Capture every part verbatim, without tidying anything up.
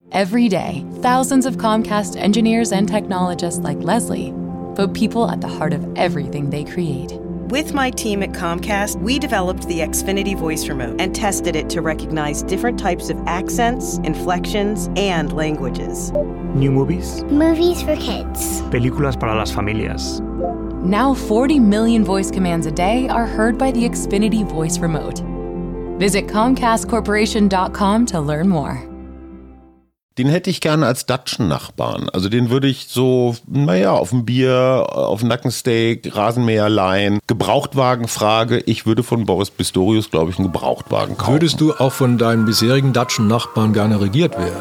Every day, thousands of Comcast engineers and technologists like Leslie put people at the heart of everything they create. With my team at Comcast, we developed the Xfinity Voice Remote and tested it to recognize different types of accents, inflections, and languages. New movies. Movies for kids. Películas para las familias. Now forty million voice commands a day are heard by the Xfinity Voice Remote. Visit Comcast Corporation dot com to learn more. Den hätte ich gerne als Datschen-Nachbarn. Also den würde ich so, naja, auf ein Bier, auf ein Nackensteak, Rasenmäher leihen. Gebrauchtwagenfrage. Ich würde von Boris Pistorius, glaube ich, einen Gebrauchtwagen kaufen. Würdest du auch von deinen bisherigen Datschen-Nachbarn gerne regiert werden?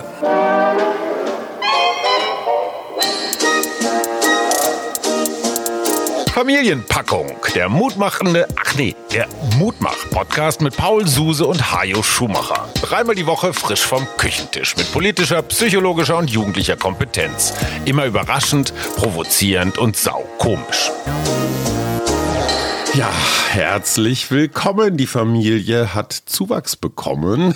Familienpackung, der mutmachende, ach nee, der Mutmach-Podcast mit Paul Suse und Hajo Schumacher. Dreimal die Woche frisch vom Küchentisch mit politischer, psychologischer und jugendlicher Kompetenz. Immer überraschend, provozierend und saukomisch. Ja, herzlich willkommen. Die Familie hat Zuwachs bekommen.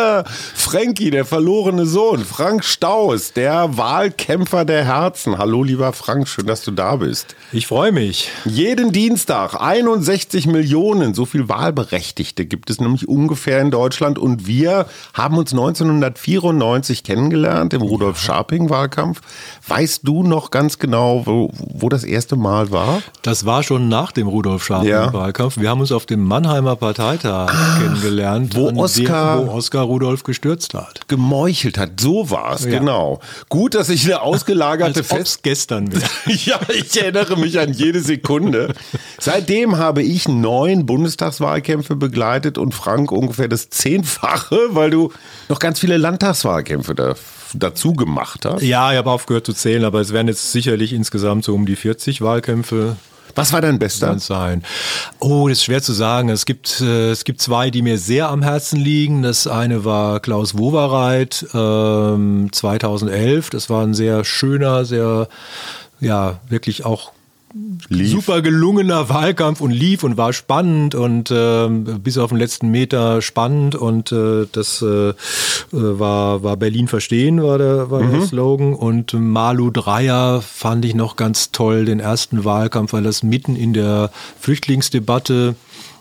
Frankie, der verlorene Sohn. Frank Staus, der Wahlkämpfer der Herzen. Hallo, lieber Frank, schön, dass du da bist. Ich freue mich. Jeden Dienstag einundsechzig Millionen, so viel Wahlberechtigte gibt es nämlich ungefähr in Deutschland. Und wir haben uns neunzehnhundertvierundneunzig kennengelernt im Rudolf-Scharping-Wahlkampf. Weißt du noch ganz genau, wo, wo das erste Mal war? Das war schon nach dem Rudolf-Scharping. Ja. Wahlkampf. Wir haben uns auf dem Mannheimer Parteitag ah, kennengelernt, wo Oskar, dem, wo Oskar Rudolf gestürzt hat. Gemeuchelt hat, so war's, ja. Genau. Gut, dass ich eine ausgelagerte Fest... gestern wäre. Ja, ich erinnere mich an jede Sekunde. Seitdem habe ich neun Bundestagswahlkämpfe begleitet und Frank ungefähr das Zehnfache, weil du noch ganz viele Landtagswahlkämpfe da dazu gemacht hast. Ja, ich habe aufgehört zu zählen, aber es werden jetzt sicherlich insgesamt so um die vierzig Wahlkämpfe. Was war dein bester? Sein. Oh, das ist schwer zu sagen. Es gibt, äh, es gibt zwei, die mir sehr am Herzen liegen. Das eine war Klaus Wowereit ähm, zweitausendelf. Das war ein sehr schöner, sehr, ja, wirklich auch lief. Super gelungener Wahlkampf und lief und war spannend und äh, bis auf den letzten Meter spannend und äh, das äh, war, war Berlin verstehen, war der, war mhm. der Slogan. Und Malu Dreyer fand ich noch ganz toll, den ersten Wahlkampf, weil das mitten in der Flüchtlingsdebatte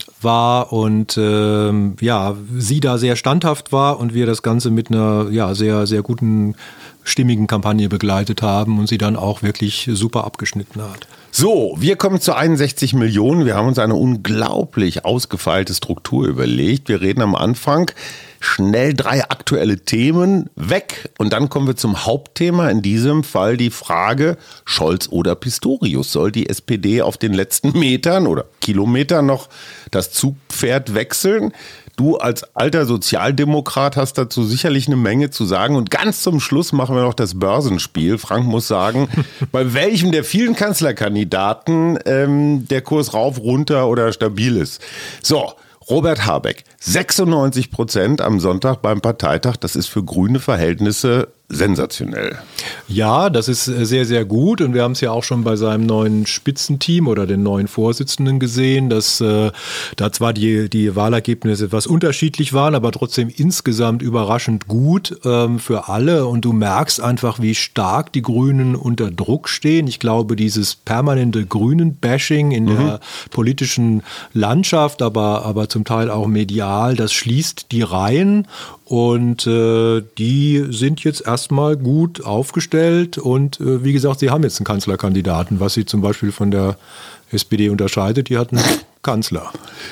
war und ähm, ja, sie da sehr standhaft war und wir das Ganze mit einer ja, sehr, sehr guten, stimmigen Kampagne begleitet haben und sie dann auch wirklich super abgeschnitten hat. So, wir kommen zu einundsechzig Millionen. Wir haben uns eine unglaublich ausgefeilte Struktur überlegt. Wir reden am Anfang schnell drei aktuelle Themen weg und dann kommen wir zum Hauptthema, in diesem Fall die Frage Scholz oder Pistorius. Soll die S P D auf den letzten Metern oder Kilometern noch das Zugpferd wechseln? Du als alter Sozialdemokrat hast dazu sicherlich eine Menge zu sagen. Und ganz zum Schluss machen wir noch das Börsenspiel. Frank muss sagen, bei welchem der vielen Kanzlerkandidaten ähm, der Kurs rauf, runter oder stabil ist. So, Robert Habeck, sechsundneunzig Prozent am Sonntag beim Parteitag. Das ist für grüne Verhältnisse sensationell. Ja, das ist sehr, sehr gut und wir haben es ja auch schon bei seinem neuen Spitzenteam oder den neuen Vorsitzenden gesehen, dass äh, da zwar die, die Wahlergebnisse etwas unterschiedlich waren, aber trotzdem insgesamt überraschend gut ähm, für alle und du merkst einfach, wie stark die Grünen unter Druck stehen. Ich glaube, dieses permanente Grünen-Bashing in mhm. der politischen Landschaft, aber, aber zum Teil auch medial, das schließt die Reihen. Und äh, die sind jetzt erstmal gut aufgestellt und äh, wie gesagt, sie haben jetzt einen Kanzlerkandidaten, was sie zum Beispiel von der S P D unterscheidet, die hat einen Kanzler.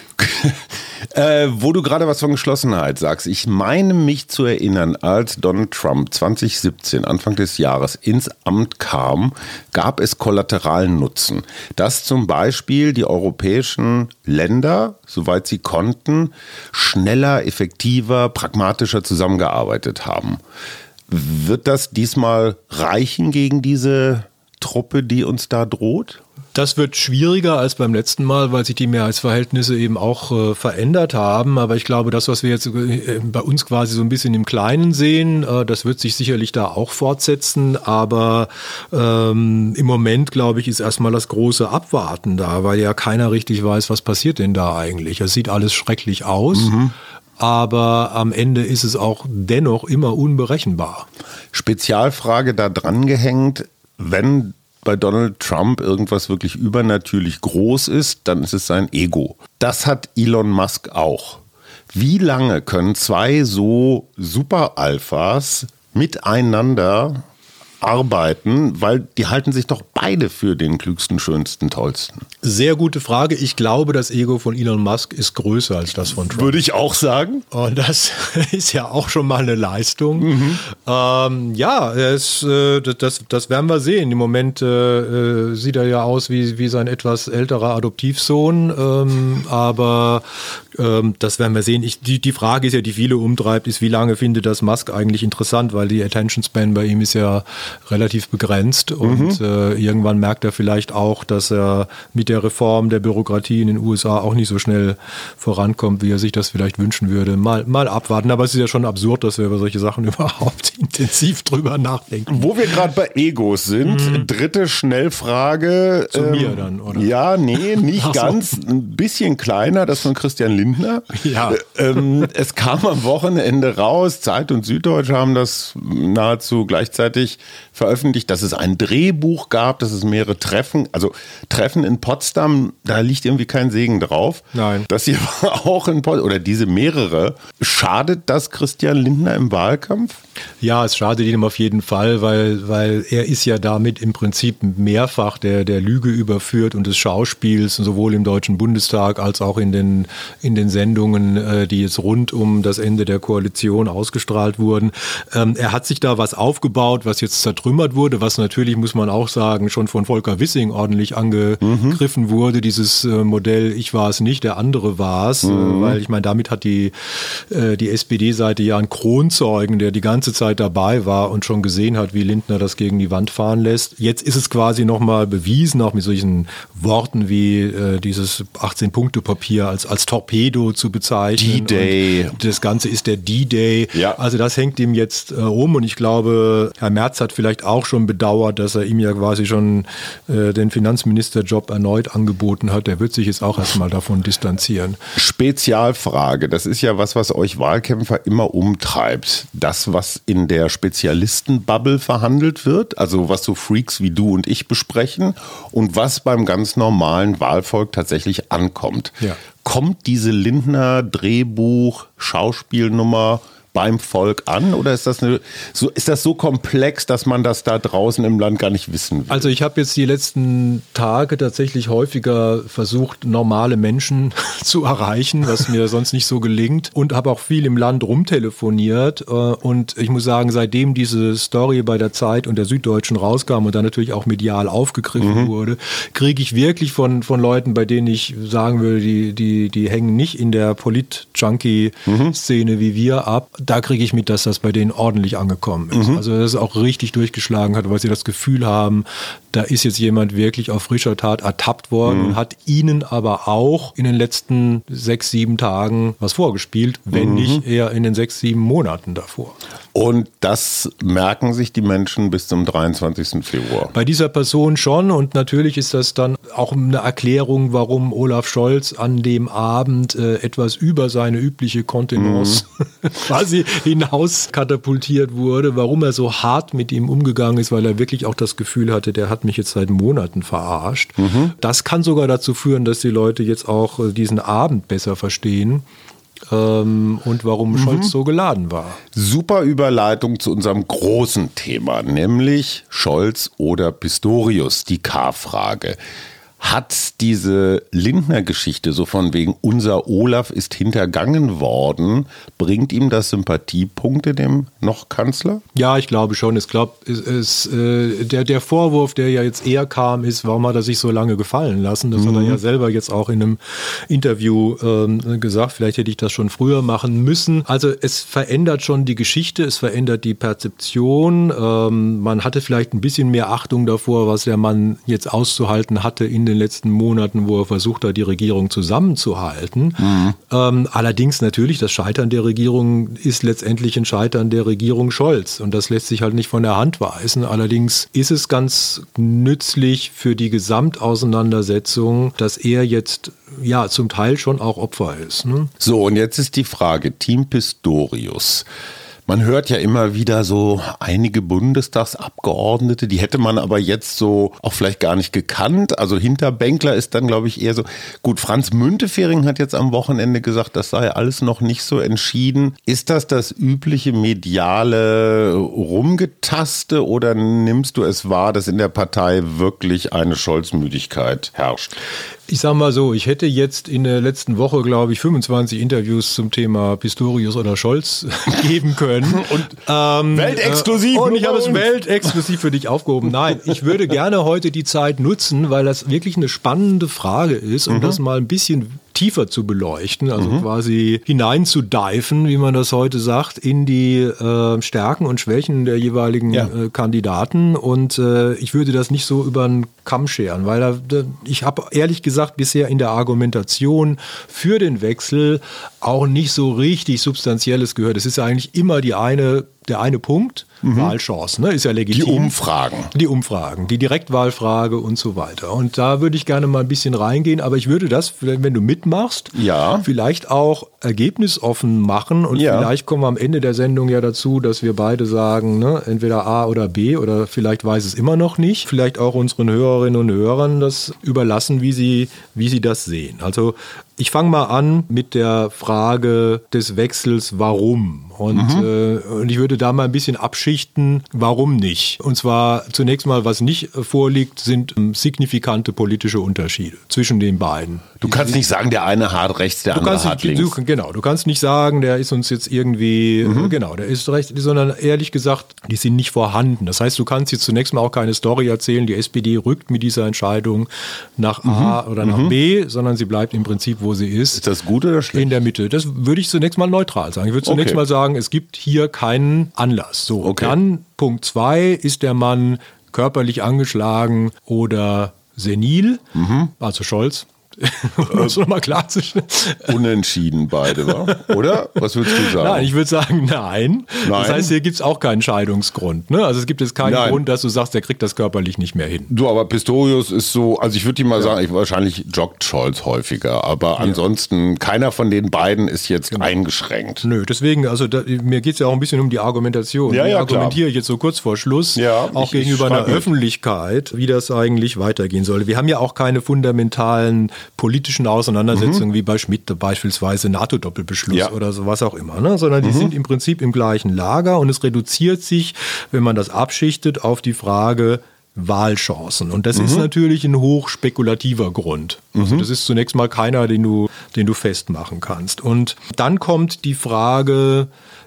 äh, wo du gerade was von Geschlossenheit sagst, ich meine mich zu erinnern, als Donald Trump zwanzig siebzehn, Anfang des Jahres, ins Amt kam, gab es kollateralen Nutzen, dass zum Beispiel die europäischen Länder, soweit sie konnten, schneller, effektiver, pragmatischer zusammengearbeitet haben. Wird das diesmal reichen gegen diese Truppe, die uns da droht? Das wird schwieriger als beim letzten Mal, weil sich die Mehrheitsverhältnisse eben auch äh, verändert haben. Aber ich glaube, das, was wir jetzt äh, bei uns quasi so ein bisschen im Kleinen sehen, äh, das wird sich sicherlich da auch fortsetzen. Aber ähm, im Moment, glaube ich, ist erstmal das große Abwarten da, weil ja keiner richtig weiß, was passiert denn da eigentlich. Es sieht alles schrecklich aus. Mhm. aber am Ende ist es auch dennoch immer unberechenbar. Spezialfrage da dran gehängt, wenn bei Donald Trump irgendwas wirklich übernatürlich groß ist, dann ist es sein Ego. Das hat Elon Musk auch. Wie lange können zwei so Super-Alphas miteinander arbeiten, weil die halten sich doch beide für den klügsten, schönsten, tollsten? Sehr gute Frage. Ich glaube, das Ego von Elon Musk ist größer als das von Trump. Würde ich auch sagen. Und das ist ja auch schon mal eine Leistung. Mhm. Ähm, ja, es, äh, das, das werden wir sehen. Im Moment äh, sieht er ja aus wie, wie sein etwas älterer Adoptivsohn, ähm, aber ähm, das werden wir sehen. Ich, die, die Frage ist ja, die viele umtreibt, ist, wie lange findet das Musk eigentlich interessant, weil die Attention Span bei ihm ist ja relativ begrenzt und mhm. äh, irgendwann merkt er vielleicht auch, dass er mit der Reform der Bürokratie in den U S A auch nicht so schnell vorankommt, wie er sich das vielleicht wünschen würde. Mal, mal abwarten, aber es ist ja schon absurd, dass wir über solche Sachen überhaupt intensiv drüber nachdenken. Wo wir gerade bei Egos sind, mhm. dritte Schnellfrage. Zu ähm, mir dann, oder? Ja, nee, nicht Ach so. ganz, ein bisschen kleiner, das von Christian Lindner. Ja. Ähm, es kam am Wochenende raus, Zeit und Süddeutsche haben das nahezu gleichzeitig veröffentlicht, dass es ein Drehbuch gab, dass es mehrere Treffen, also Treffen in Potsdam, da liegt irgendwie kein Segen drauf. Nein. Das hier war auch in Potsdam, oder diese mehrere. Schadet das Christian Lindner im Wahlkampf? Ja, es schadet ihm auf jeden Fall, weil, weil er ist ja damit im Prinzip mehrfach der, der Lüge überführt und des Schauspiels, sowohl im Deutschen Bundestag als auch in den, in den Sendungen, die jetzt rund um das Ende der Koalition ausgestrahlt wurden. Ähm, er hat sich da was aufgebaut, was jetzt zertrümmert wurde, was natürlich, muss man auch sagen, schon von Volker Wissing ordentlich angegriffen mhm. wurde. Dieses äh, Modell, ich war es nicht, der andere war es. Mhm. Äh, weil ich meine, damit hat die, äh, die S P D-Seite ja einen Kronzeugen, der die ganze Zeit dabei war und schon gesehen hat, wie Lindner das gegen die Wand fahren lässt. Jetzt ist es quasi nochmal bewiesen, auch mit solchen Worten wie äh, dieses achtzehn-Punkte-Papier als, als Torpedo zu bezeichnen. D-Day. Und das Ganze ist der D-Day. Ja. Also das hängt ihm jetzt äh, um und ich glaube, Herr Merz hat vielleicht auch schon bedauert, dass er ihm ja quasi schon äh, den Finanzministerjob erneut angeboten hat. Er wird sich jetzt auch erstmal davon distanzieren. Spezialfrage, das ist ja was, was euch Wahlkämpfer immer umtreibt. Das, was in der Spezialistenbubble verhandelt wird, also was so Freaks wie du und ich besprechen und was beim ganz normalen Wahlvolk tatsächlich ankommt. Ja. Kommt diese Lindner Drehbuch, Schauspielnummer beim Volk an oder ist das, eine, so, ist das so komplex, dass man das da draußen im Land gar nicht wissen will? Also ich habe jetzt die letzten Tage tatsächlich häufiger versucht, normale Menschen zu erreichen, was mir sonst nicht so gelingt und habe auch viel im Land rumtelefoniert und ich muss sagen, seitdem diese Story bei der Zeit und der Süddeutschen rauskam und dann natürlich auch medial aufgegriffen mhm. wurde, kriege ich wirklich von, von Leuten, bei denen ich sagen würde, die, die, die hängen nicht in der Polit-Junkie-Szene mhm. wie wir ab. Da kriege ich mit, dass das bei denen ordentlich angekommen ist. Mhm. Also dass es auch richtig durchgeschlagen hat, weil sie das Gefühl haben, da ist jetzt jemand wirklich auf frischer Tat ertappt worden mhm. und hat ihnen aber auch in den letzten sechs, sieben Tagen was vorgespielt, wenn mhm. nicht eher in den sechs, sieben Monaten davor. Und das merken sich die Menschen bis zum dreiundzwanzigsten Februar. Bei dieser Person schon und natürlich ist das dann auch eine Erklärung, warum Olaf Scholz an dem Abend äh, etwas über seine übliche Kontenance mhm. quasi hinaus katapultiert wurde, warum er so hart mit ihm umgegangen ist, weil er wirklich auch das Gefühl hatte, der hat mich jetzt seit Monaten verarscht. Mhm. Das kann sogar dazu führen, dass die Leute jetzt auch äh, diesen Abend besser verstehen. Und warum mhm. Scholz so geladen war. Super Überleitung zu unserem großen Thema, nämlich Scholz oder Pistorius, die K-Frage. Hat diese Lindner-Geschichte so von wegen, unser Olaf ist hintergangen worden, bringt ihm das Sympathiepunkte, dem noch Kanzler? Ja, ich glaube schon. Ich glaube, es, es, äh, der, der Vorwurf, der ja jetzt eher kam, ist, warum hat er sich so lange gefallen lassen? Das mhm. hat er ja selber jetzt auch in einem Interview ähm, gesagt. Vielleicht hätte ich das schon früher machen müssen. Also es verändert schon die Geschichte, es verändert die Perzeption. Ähm, man hatte vielleicht ein bisschen mehr Achtung davor, was der Mann jetzt auszuhalten hatte in den letzten Monaten, wo er versucht hat, die Regierung zusammenzuhalten. Mhm. Ähm, allerdings natürlich, das Scheitern der Regierung ist letztendlich ein Scheitern der Regierung Scholz. Und das lässt sich halt nicht von der Hand weisen. Allerdings ist es ganz nützlich für die Gesamtauseinandersetzung, dass er jetzt ja zum Teil schon auch Opfer ist. Ne? So, und jetzt ist die Frage, Team Pistorius. Man hört ja immer wieder so einige Bundestagsabgeordnete, die hätte man aber jetzt so auch vielleicht gar nicht gekannt. Also Hinterbänkler ist dann, glaube ich, eher so. Gut, Franz Müntefering hat jetzt am Wochenende gesagt, das sei alles noch nicht so entschieden. Ist das das übliche mediale Rumgetaste oder nimmst du es wahr, dass in der Partei wirklich eine Scholz-Müdigkeit herrscht? Ich sag mal so, ich hätte jetzt in der letzten Woche, glaube ich, fünfundzwanzig Interviews zum Thema Pistorius oder Scholz geben können. Und ähm, weltexklusiv. Äh, und ich habe es weltexklusiv für dich aufgehoben. Nein, ich würde gerne heute die Zeit nutzen, weil das wirklich eine spannende Frage ist, um mhm. das mal ein bisschen tiefer zu beleuchten, also mhm. quasi hineinzudiven, wie man das heute sagt, in die äh, Stärken und Schwächen der jeweiligen ja. äh, Kandidaten. Und äh, ich würde das nicht so über einen Kamm scheren, weil da, da, ich habe ehrlich gesagt bisher in der Argumentation für den Wechsel auch nicht so richtig Substanzielles gehört. Es ist ja eigentlich immer die eine, der eine Punkt, mhm. Wahlchance, ne? Ist ja legitim. Die Umfragen. Die Umfragen, die Direktwahlfrage und so weiter. Und da würde ich gerne mal ein bisschen reingehen, aber ich würde das, wenn du mitmachst, ja. vielleicht auch ergebnisoffen machen und ja. vielleicht kommen wir am Ende der Sendung ja dazu, dass wir beide sagen, ne, entweder A oder B oder vielleicht weiß es immer noch nicht. Vielleicht auch unseren Hörerinnen und Hörern das überlassen, wie sie, wie sie das sehen. Also ich fange mal an mit der Frage des Wechsels, warum? Und, mhm. äh, und ich würde da mal ein bisschen abschichten, warum nicht? Und zwar zunächst mal, was nicht vorliegt, sind ähm, signifikante politische Unterschiede zwischen den beiden. Du kannst nicht sagen, der eine hart rechts, der du andere kannst hart nicht, links. Du, genau, du kannst nicht sagen, der ist uns jetzt irgendwie, mhm. äh, genau, der ist rechts, sondern ehrlich gesagt, die sind nicht vorhanden. Das heißt, du kannst jetzt zunächst mal auch keine Story erzählen, die S P D rückt mit dieser Entscheidung nach mhm. A oder nach mhm. B, sondern sie bleibt im Prinzip, wo sie ist. Ist das gut oder schlecht? In der Mitte. Das würde ich zunächst mal neutral sagen. Ich würde zunächst okay. mal sagen, es gibt hier keinen Anlass. So, okay. Dann Punkt zwei, ist der Mann körperlich angeschlagen oder senil, mhm. also Scholz. Um das nochmal klarzustellen. Unentschieden beide, wa? Oder? Was würdest du sagen? Nein, ich würde sagen, nein. nein. Das heißt, hier gibt es auch keinen Scheidungsgrund. Ne? Also es gibt jetzt keinen nein. Grund, dass du sagst, der kriegt das körperlich nicht mehr hin. Du, aber Pistorius ist so, also ich würde dir mal ja. sagen, ich, wahrscheinlich joggt Scholz häufiger, aber ja. ansonsten keiner von den beiden ist jetzt genau. eingeschränkt. Nö, deswegen, also da, mir geht es ja auch ein bisschen um die Argumentation. Ja, ja, ich argumentiere ich jetzt so kurz vor Schluss, ja, auch ich, gegenüber ich einer mit. Öffentlichkeit, wie das eigentlich weitergehen soll. Wir haben ja auch keine fundamentalen politischen Auseinandersetzungen mhm. wie bei Schmidt beispielsweise NATO-Doppelbeschluss ja. oder sowas auch immer, ne? Sondern die mhm. sind im Prinzip im gleichen Lager und es reduziert sich, wenn man das abschichtet, auf die Frage Wahlchancen. Und das mhm. ist natürlich ein hochspekulativer Grund. Mhm. Also das ist zunächst mal keiner, den du, den du festmachen kannst. Und dann kommt die Frage,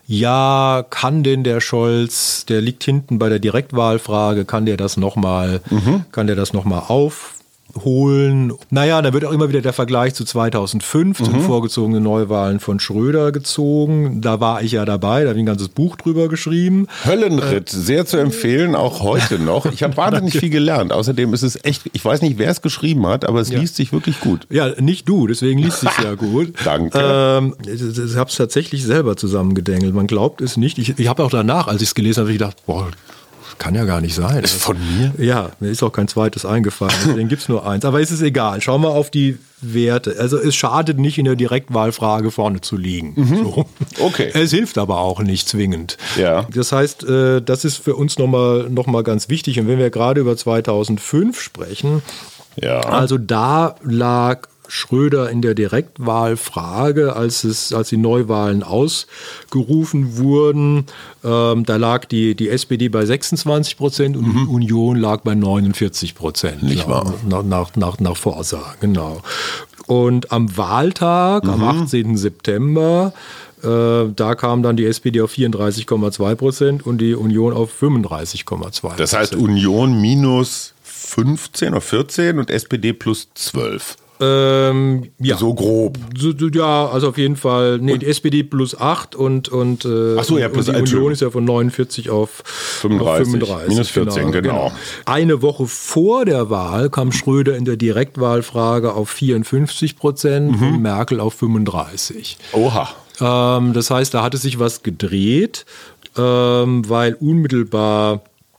ja, kann denn der Scholz, der liegt hinten bei der Direktwahlfrage, kann der das nochmal, mhm. kann der das nochmal auf holen. Naja, da wird auch immer wieder der Vergleich zu zweitausendfünf, mhm. zu den vorgezogenen Neuwahlen von Schröder gezogen. Da war ich ja dabei, da habe ich ein ganzes Buch drüber geschrieben. Höllenritt, äh, sehr zu empfehlen, auch heute noch. Ich habe wahnsinnig viel gelernt. Außerdem ist es echt, ich weiß nicht, wer es geschrieben hat, aber es ja. liest sich wirklich gut. Ja, nicht du, deswegen liest sich ja gut. Danke. Ähm, ich ich habe es tatsächlich selber zusammengedengelt. Man glaubt es nicht. Ich, ich habe auch danach, als ich es gelesen habe, ich gedacht, boah, kann ja gar nicht sein. Ist von mir? Ja, mir ist auch kein zweites eingefallen, deswegen gibt es nur eins. Aber es ist egal. Schauen wir auf die Werte. Also es schadet nicht, in der Direktwahlfrage vorne zu liegen. Mhm. So. Okay. Es hilft aber auch nicht zwingend. Ja. Das heißt, das ist für uns nochmal noch mal ganz wichtig. Und wenn wir gerade über zweitausendfünf sprechen, ja. also da lag Schröder in der Direktwahlfrage, als, es, als die Neuwahlen ausgerufen wurden, ähm, da lag die, die S P D bei sechsundzwanzig Prozent und mhm. die Union lag bei neunundvierzig Prozent. Nicht wahr? Nach, nach, nach, nach Vorsagen, genau. Und am Wahltag, mhm. am achtzehnten September, äh, da kam dann die S P D auf vierunddreißig Komma zwei Prozent und die Union auf fünfunddreißig Komma zwei Prozent. Das heißt Union minus fünfzehn oder vierzehn und S P D plus zwölf. Ähm, ja. So grob. So, so, ja, also auf jeden Fall, nee, die S P D plus acht und, und, äh, Ach so, ja, plus und die Union ist ja von neunundvierzig auf fünfunddreißig. Auf fünfunddreißig. Minus vierzehn, genau, genau. Eine Woche vor der Wahl kam Schröder in der Direktwahlfrage auf vierundfünfzig Prozent mhm. und Merkel auf fünfunddreißig. Oha. Ähm, das heißt, da hatte sich was gedreht, ähm, weil unmittelbar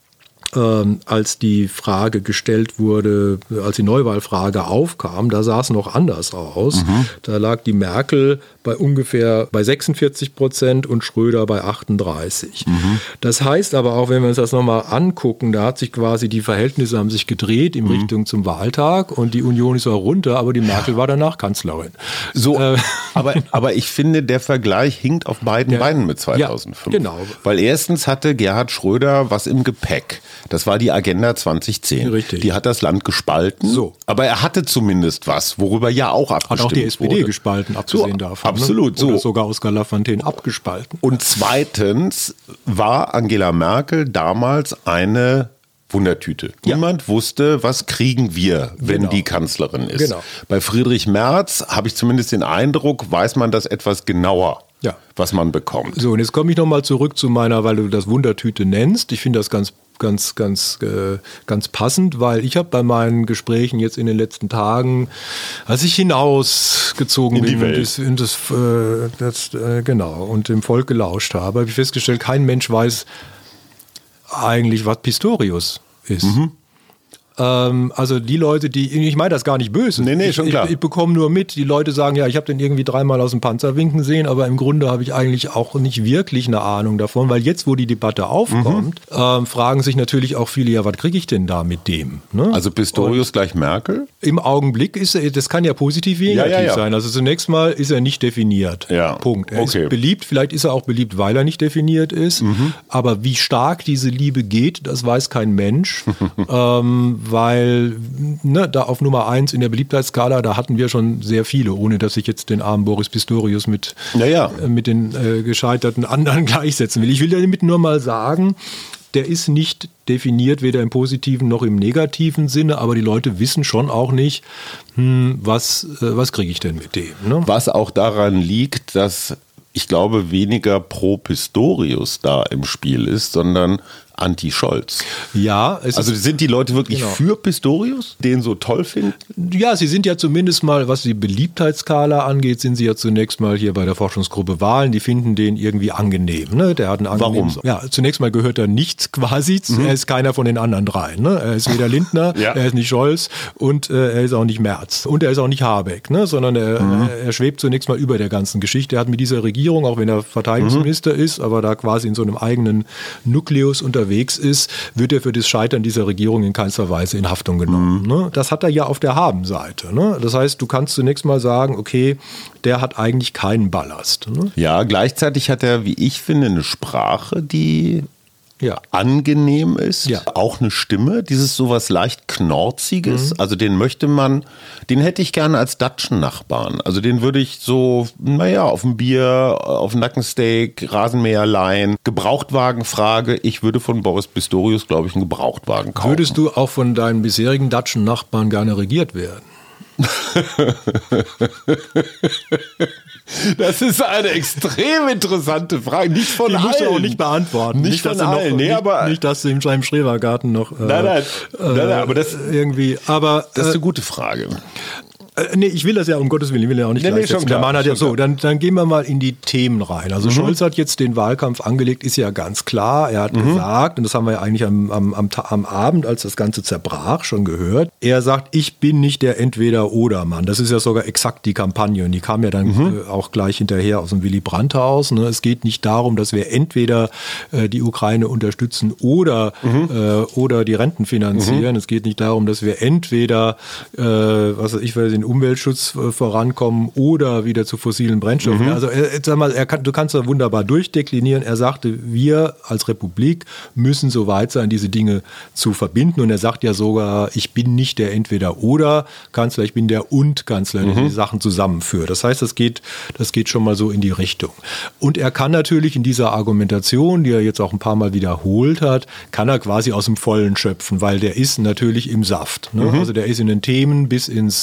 Ähm, als die Frage gestellt wurde, als die Neuwahlfrage aufkam, da sah es noch anders aus. Mhm. Da lag die Merkel bei ungefähr bei sechsundvierzig Prozent und Schröder bei achtunddreißig. Mhm. Das heißt aber auch, wenn wir uns das nochmal angucken, da hat sich quasi die Verhältnisse haben sich gedreht in mhm. Richtung zum Wahltag und die Union ist auch runter, aber die Merkel war danach Kanzlerin. So, äh, aber, aber ich finde, der Vergleich hinkt auf beiden ja, Beinen mit zweitausendfünf. Ja, genau. Weil erstens hatte Gerhard Schröder was im Gepäck. Das war die Agenda zweitausendzehn. Richtig. Die hat das Land gespalten. So. Aber er hatte zumindest was, worüber ja auch abgestimmt wurde. Hat auch die S P D wurde. gespalten, abgesehen so, davon. Absolut. Ne? Oder so. sogar Oskar Lafontaine abgespalten. Und zweitens war Angela Merkel damals eine Wundertüte. Ja. Niemand wusste, was kriegen wir, wenn Genau. die Kanzlerin ist. Genau. Bei Friedrich Merz habe ich zumindest den Eindruck, weiß man das etwas genauer, Ja. was man bekommt. So, und jetzt komme ich nochmal zurück zu meiner, weil du das Wundertüte nennst. Ich finde das ganz, ganz, ganz, äh, ganz passend, weil ich habe bei meinen Gesprächen jetzt in den letzten Tagen, als ich hinausgezogen In die bin Welt. und das, in das, äh, das äh, genau, und dem Volk gelauscht habe, habe ich festgestellt, kein Mensch weiß eigentlich, was Pistorius ist. Mhm. Ähm, also die Leute, die, ich meine das gar nicht böse. Nee, nee, ich, schon klar. Ich, ich bekomme nur mit, die Leute sagen, ja, ich habe den irgendwie dreimal aus dem Panzer winken sehen, aber im Grunde habe ich eigentlich auch nicht wirklich eine Ahnung davon, weil jetzt, wo die Debatte aufkommt, mhm. ähm, fragen sich natürlich auch viele, ja, was kriege ich denn da mit dem? Ne? Also Pistorius Und gleich Merkel? Im Augenblick ist er, das kann ja positiv wie negativ ja, ja, ja. sein. Also zunächst mal ist er nicht definiert. Ja. Punkt. Er Okay. ist beliebt, vielleicht ist er auch beliebt, weil er nicht definiert ist. Mhm. Aber wie stark diese Liebe geht, das weiß kein Mensch, ähm, weil Ne, da auf Nummer eins in der Beliebtheitsskala, da hatten wir schon sehr viele, ohne dass ich jetzt den armen Boris Pistorius mit, ja, ja. äh, mit den äh, gescheiterten anderen gleichsetzen will. Ich will damit nur mal sagen, der ist nicht definiert, weder im positiven noch im negativen Sinne, aber die Leute wissen schon auch nicht, hm, was, äh, was kriege ich denn mit dem? Ne? Was auch daran liegt, dass ich glaube, weniger pro Pistorius da im Spiel ist, sondern anti-Scholz. Ja, es also ist, sind die Leute wirklich genau. für Pistorius, den so toll finden? Ja, sie sind ja zumindest mal, was die Beliebtheitsskala angeht, sind sie ja zunächst mal hier bei der Forschungsgruppe Wahlen, die finden den irgendwie angenehm. Ne? Der hat einen angenehmen, Warum? Ja, zunächst mal gehört er nicht quasi, mhm. er ist keiner von den anderen dreien. Ne? Er ist weder Lindner, ja. er ist nicht Scholz und äh, er ist auch nicht Merz. Und er ist auch nicht Habeck, ne? Sondern er, mhm. er schwebt zunächst mal über der ganzen Geschichte. Er hat mit dieser Regierung, auch wenn er Verteidigungsminister mhm. ist, aber da quasi in so einem eigenen Nukleus unterwegs ist, wird er für das Scheitern dieser Regierung in keinster Weise in Haftung genommen. Mhm. Ne? Das hat er ja auf der Habenseite. Ne? Das heißt, du kannst zunächst mal sagen, okay, der hat eigentlich keinen Ballast. Ne? Ja, gleichzeitig hat er, wie ich finde, eine Sprache, die ja. angenehm ist. Ja. Auch eine Stimme, dieses sowas leicht Knorziges. Mhm. Also den möchte man, den hätte ich gerne als Datschen-Nachbarn. Also den würde ich so, naja, auf ein Bier, auf ein Nackensteak, Rasenmäherlein, Gebrauchtwagenfrage. Ich würde von Boris Pistorius, glaube ich, einen Gebrauchtwagen kaufen. Würdest du auch von deinen bisherigen Datschen-Nachbarn gerne regiert werden? Das ist eine extrem interessante Frage. Nicht von Die allen. musst du auch nicht beantworten. Nicht, nicht von dass allen. Noch, nee, nicht, aber nicht, dass du im seinem Schrebergarten noch. Äh, nein, nein, nein, nein, aber das irgendwie. Aber das ist eine äh, gute Frage. Äh, nee, ich will das ja um Gottes Willen, ich will ja auch nicht Nee, nee, gleichsetzen. schon klar, Der Mann hat ja schon so, dann, dann gehen wir mal in die Themen rein. Also Mhm. Scholz hat jetzt den Wahlkampf angelegt, ist ja ganz klar. Er hat Mhm. gesagt, und das haben wir ja eigentlich am, am, am, Ta- am Abend, als das Ganze zerbrach, schon gehört. Er sagt, ich bin nicht der Entweder-Oder-Mann. Das ist ja sogar exakt die Kampagne. Und die kam ja dann Mhm. äh, auch gleich hinterher aus dem Willy Brandt-Haus. Ne? Es geht nicht darum, dass wir entweder äh, die Ukraine unterstützen oder, Mhm. äh, oder die Renten finanzieren. Mhm. Es geht nicht darum, dass wir entweder, äh, was weiß ich, den Umweltschutz äh, vorankommen oder wieder zu fossilen Brennstoffen. Mhm. Also er, sag mal, er kann, du kannst da wunderbar durchdeklinieren. Er sagte, wir als Republik müssen so weit sein, diese Dinge zu verbinden. Und er sagt ja sogar, ich bin nicht der Entweder-Oder-Kanzler, ich bin der Und-Kanzler, der Mhm. die Sachen zusammenführt. Das heißt, das geht, das geht schon mal so in die Richtung. Und er kann natürlich in dieser Argumentation, die er jetzt auch ein paar Mal wiederholt hat, kann er quasi aus dem Vollen schöpfen, weil der ist natürlich im Saft. Ne? Mhm. Also der ist in den Themen bis ins i-Tüpfelchen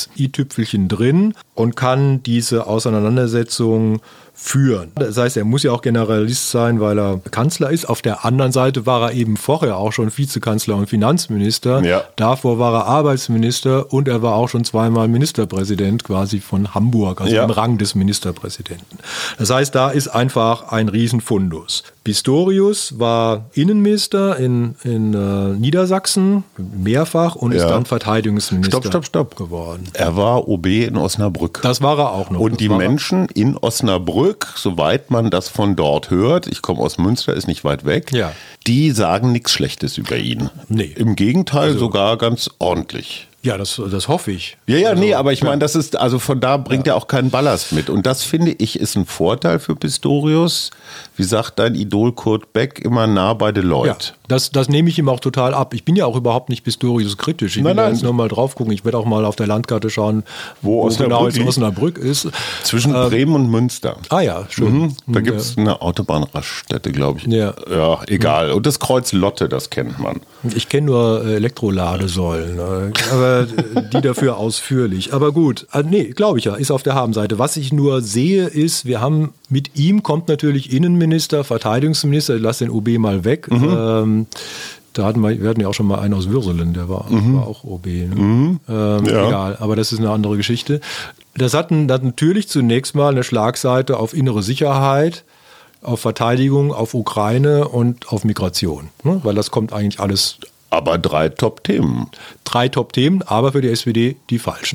i-Tüpfelchen drin und kann diese Auseinandersetzung führen. Das heißt, er muss ja auch Generalist sein, weil er Kanzler ist. Auf der anderen Seite war er eben vorher auch schon Vizekanzler und Finanzminister. Ja. Davor war er Arbeitsminister und er war auch schon zweimal Ministerpräsident quasi von Hamburg, also ja. im Rang des Ministerpräsidenten. Das heißt, da ist einfach ein Riesenfundus. Pistorius war Innenminister in, in äh, Niedersachsen, mehrfach, und ist Ja. dann Verteidigungsminister Stopp, stopp, stopp. geworden. Er war O B in Osnabrück. Das war er auch noch. Und Das die war er. Menschen in Osnabrück, soweit man das von dort hört, ich komme aus Münster, ist nicht weit weg, Ja. die sagen nichts Schlechtes über ihn. Nee. Im Gegenteil, sogar ganz ordentlich. Ja, das, das hoffe ich. Ja, ja, Also, nee, aber ich meine, das ist, also von da bringt Ja. er auch keinen Ballast mit. Und das, finde ich, ist ein Vorteil für Pistorius. Wie sagt dein Idol Kurt Beck, immer nah bei Ja, Deloitte. das, das nehme ich ihm auch total ab. Ich bin ja auch überhaupt nicht Pistorius kritisch. Ich Nein, will da nein. jetzt nur mal drauf gucken. Ich werde auch mal auf der Landkarte schauen, Wo wo, Osnabrück genau jetzt liegt. Osnabrück ist. Zwischen Ähm, Bremen und Münster. Ah ja, schön. Mhm. Da Und, gibt es eine Autobahnraststätte, glaube ich. Ja. Ja, egal. Und das Kreuz Lotte, das kennt man. Ich kenne nur äh, Elektroladesäulen, ne? Aber äh, die dafür ausführlich. Aber gut, äh, nee, glaube ich ja, ist auf der Habenseite. Was ich nur sehe, ist, wir haben mit ihm kommt natürlich Innenminister, Verteidigungsminister, lass den O B mal weg. Ähm, da hatten wir, wir hatten ja auch schon mal einen aus Würselen, der war, war auch O B. Ne? Ähm, Ja. Egal, aber das ist eine andere Geschichte. Das hat, ein, hat natürlich zunächst mal eine Schlagseite auf innere Sicherheit, auf Verteidigung, auf Ukraine und auf Migration. Ne? Weil das kommt eigentlich alles. Aber drei Top-Themen. Drei Top-Themen, aber für die S P D die falschen.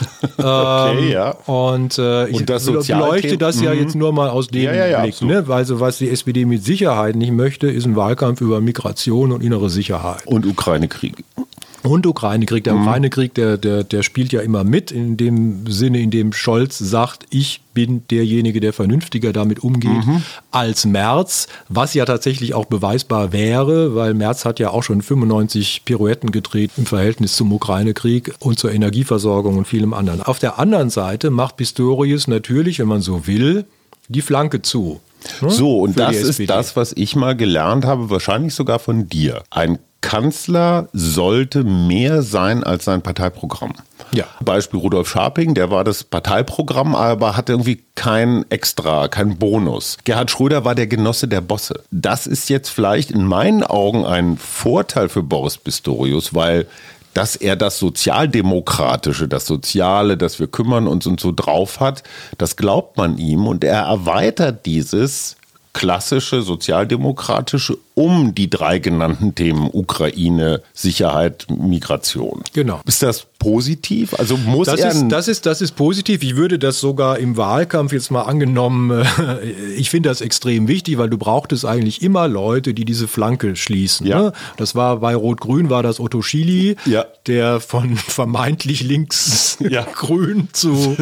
Okay, ähm, ja. Und äh, ich Und das beleuchte Sozialthema- das ja Mhm. jetzt nur mal aus dem Ja, ja, ja, Blick. absolut. Ne? Also was die S P D mit Sicherheit nicht möchte, ist ein Wahlkampf über Migration und innere Sicherheit. Und Ukraine-Krieg. Und Ukraine-Krieg. Der Ukraine-Krieg, der, der, der spielt ja immer mit, in dem Sinne, in dem Scholz sagt, ich bin derjenige, der vernünftiger damit umgeht als Merz, was ja tatsächlich auch beweisbar wäre, weil Merz hat ja auch schon fünfundneunzig Pirouetten gedreht im Verhältnis zum Ukraine-Krieg und zur Energieversorgung und vielem anderen. Auf der anderen Seite macht Pistorius natürlich, wenn man so will, die Flanke zu. Ne? So, und Für die das S P D. ist das, was ich mal gelernt habe, wahrscheinlich sogar von dir. Ein Kanzler sollte mehr sein als sein Parteiprogramm. Ja. Beispiel Rudolf Scharping, der war das Parteiprogramm, aber hatte irgendwie kein Extra, kein Bonus. Gerhard Schröder war der Genosse der Bosse. Das ist jetzt vielleicht in meinen Augen ein Vorteil für Boris Pistorius, weil dass er das Sozialdemokratische, das Soziale, dass wir kümmern uns und so drauf hat, das glaubt man ihm, und er erweitert dieses klassische sozialdemokratische um die drei genannten Themen Ukraine, Sicherheit, Migration. Genau. Ist das positiv? Also muss Das er ist, das, ist, das ist positiv. Ich würde das sogar im Wahlkampf jetzt mal angenommen, ich finde das extrem wichtig, weil du brauchtest eigentlich immer Leute, die diese Flanke schließen. Ja. Ne? Das war bei Rot-Grün war das Otto Schily, Ja. der von vermeintlich links-grün zu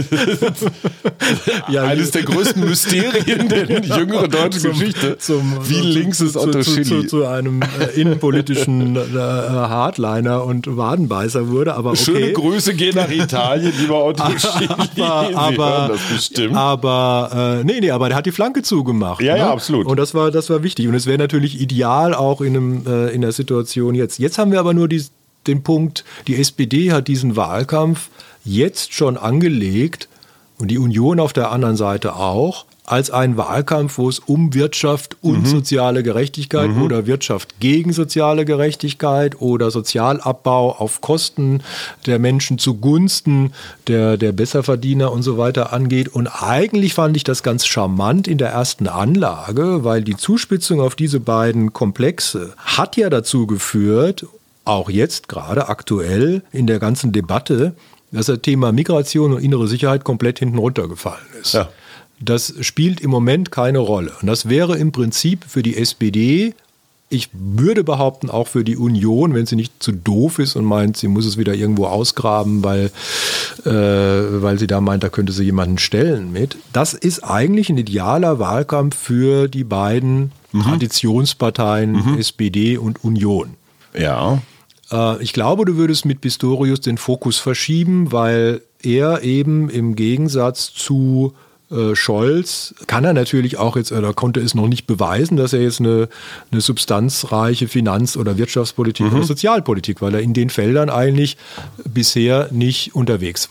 ja, eines der größten Mysterien der jüngeren deutschen zum- Geschichte. zum- Wie zu- links ist zu- Otto zu, zu, Schily? zu einem äh, innenpolitischen äh, Hardliner und Wadenbeißer wurde, aber okay. Schöne Grüße gehen nach Italien, lieber Otto Schily. Sie aber, aber, hören das bestimmt. aber äh, nee, nee, aber der hat die Flanke zugemacht. Ja, ne? ja, absolut. Und das war, das war wichtig. Und es wäre natürlich ideal auch in, einem, äh, in der Situation jetzt. Jetzt haben wir aber nur die, den Punkt, die S P D hat diesen Wahlkampf jetzt schon angelegt und die Union auf der anderen Seite auch, als einen Wahlkampf, wo es um Wirtschaft und Mhm. soziale Gerechtigkeit mhm. oder Wirtschaft gegen soziale Gerechtigkeit oder Sozialabbau auf Kosten der Menschen zugunsten der, der Besserverdiener und so weiter angeht. Und eigentlich fand ich das ganz charmant in der ersten Anlage, weil die Zuspitzung auf diese beiden Komplexe hat ja dazu geführt, auch jetzt gerade aktuell in der ganzen Debatte, dass das Thema Migration und innere Sicherheit komplett hinten runtergefallen ist. Ja. Das spielt im Moment keine Rolle. Und das wäre im Prinzip für die S P D, ich würde behaupten auch für die Union, wenn sie nicht zu doof ist und meint, sie muss es wieder irgendwo ausgraben, weil, äh, weil sie da meint, da könnte sie jemanden stellen mit. Das ist eigentlich ein idealer Wahlkampf für die beiden mhm. Traditionsparteien mhm. S P D und Union. Ja. Äh, ich glaube, du würdest mit Pistorius den Fokus verschieben, weil er eben im Gegensatz zu Scholz kann er natürlich auch jetzt, oder konnte es noch nicht beweisen, dass er jetzt eine, eine substanzreiche Finanz- oder Wirtschaftspolitik mhm. oder Sozialpolitik, weil er in den Feldern eigentlich bisher nicht unterwegs war.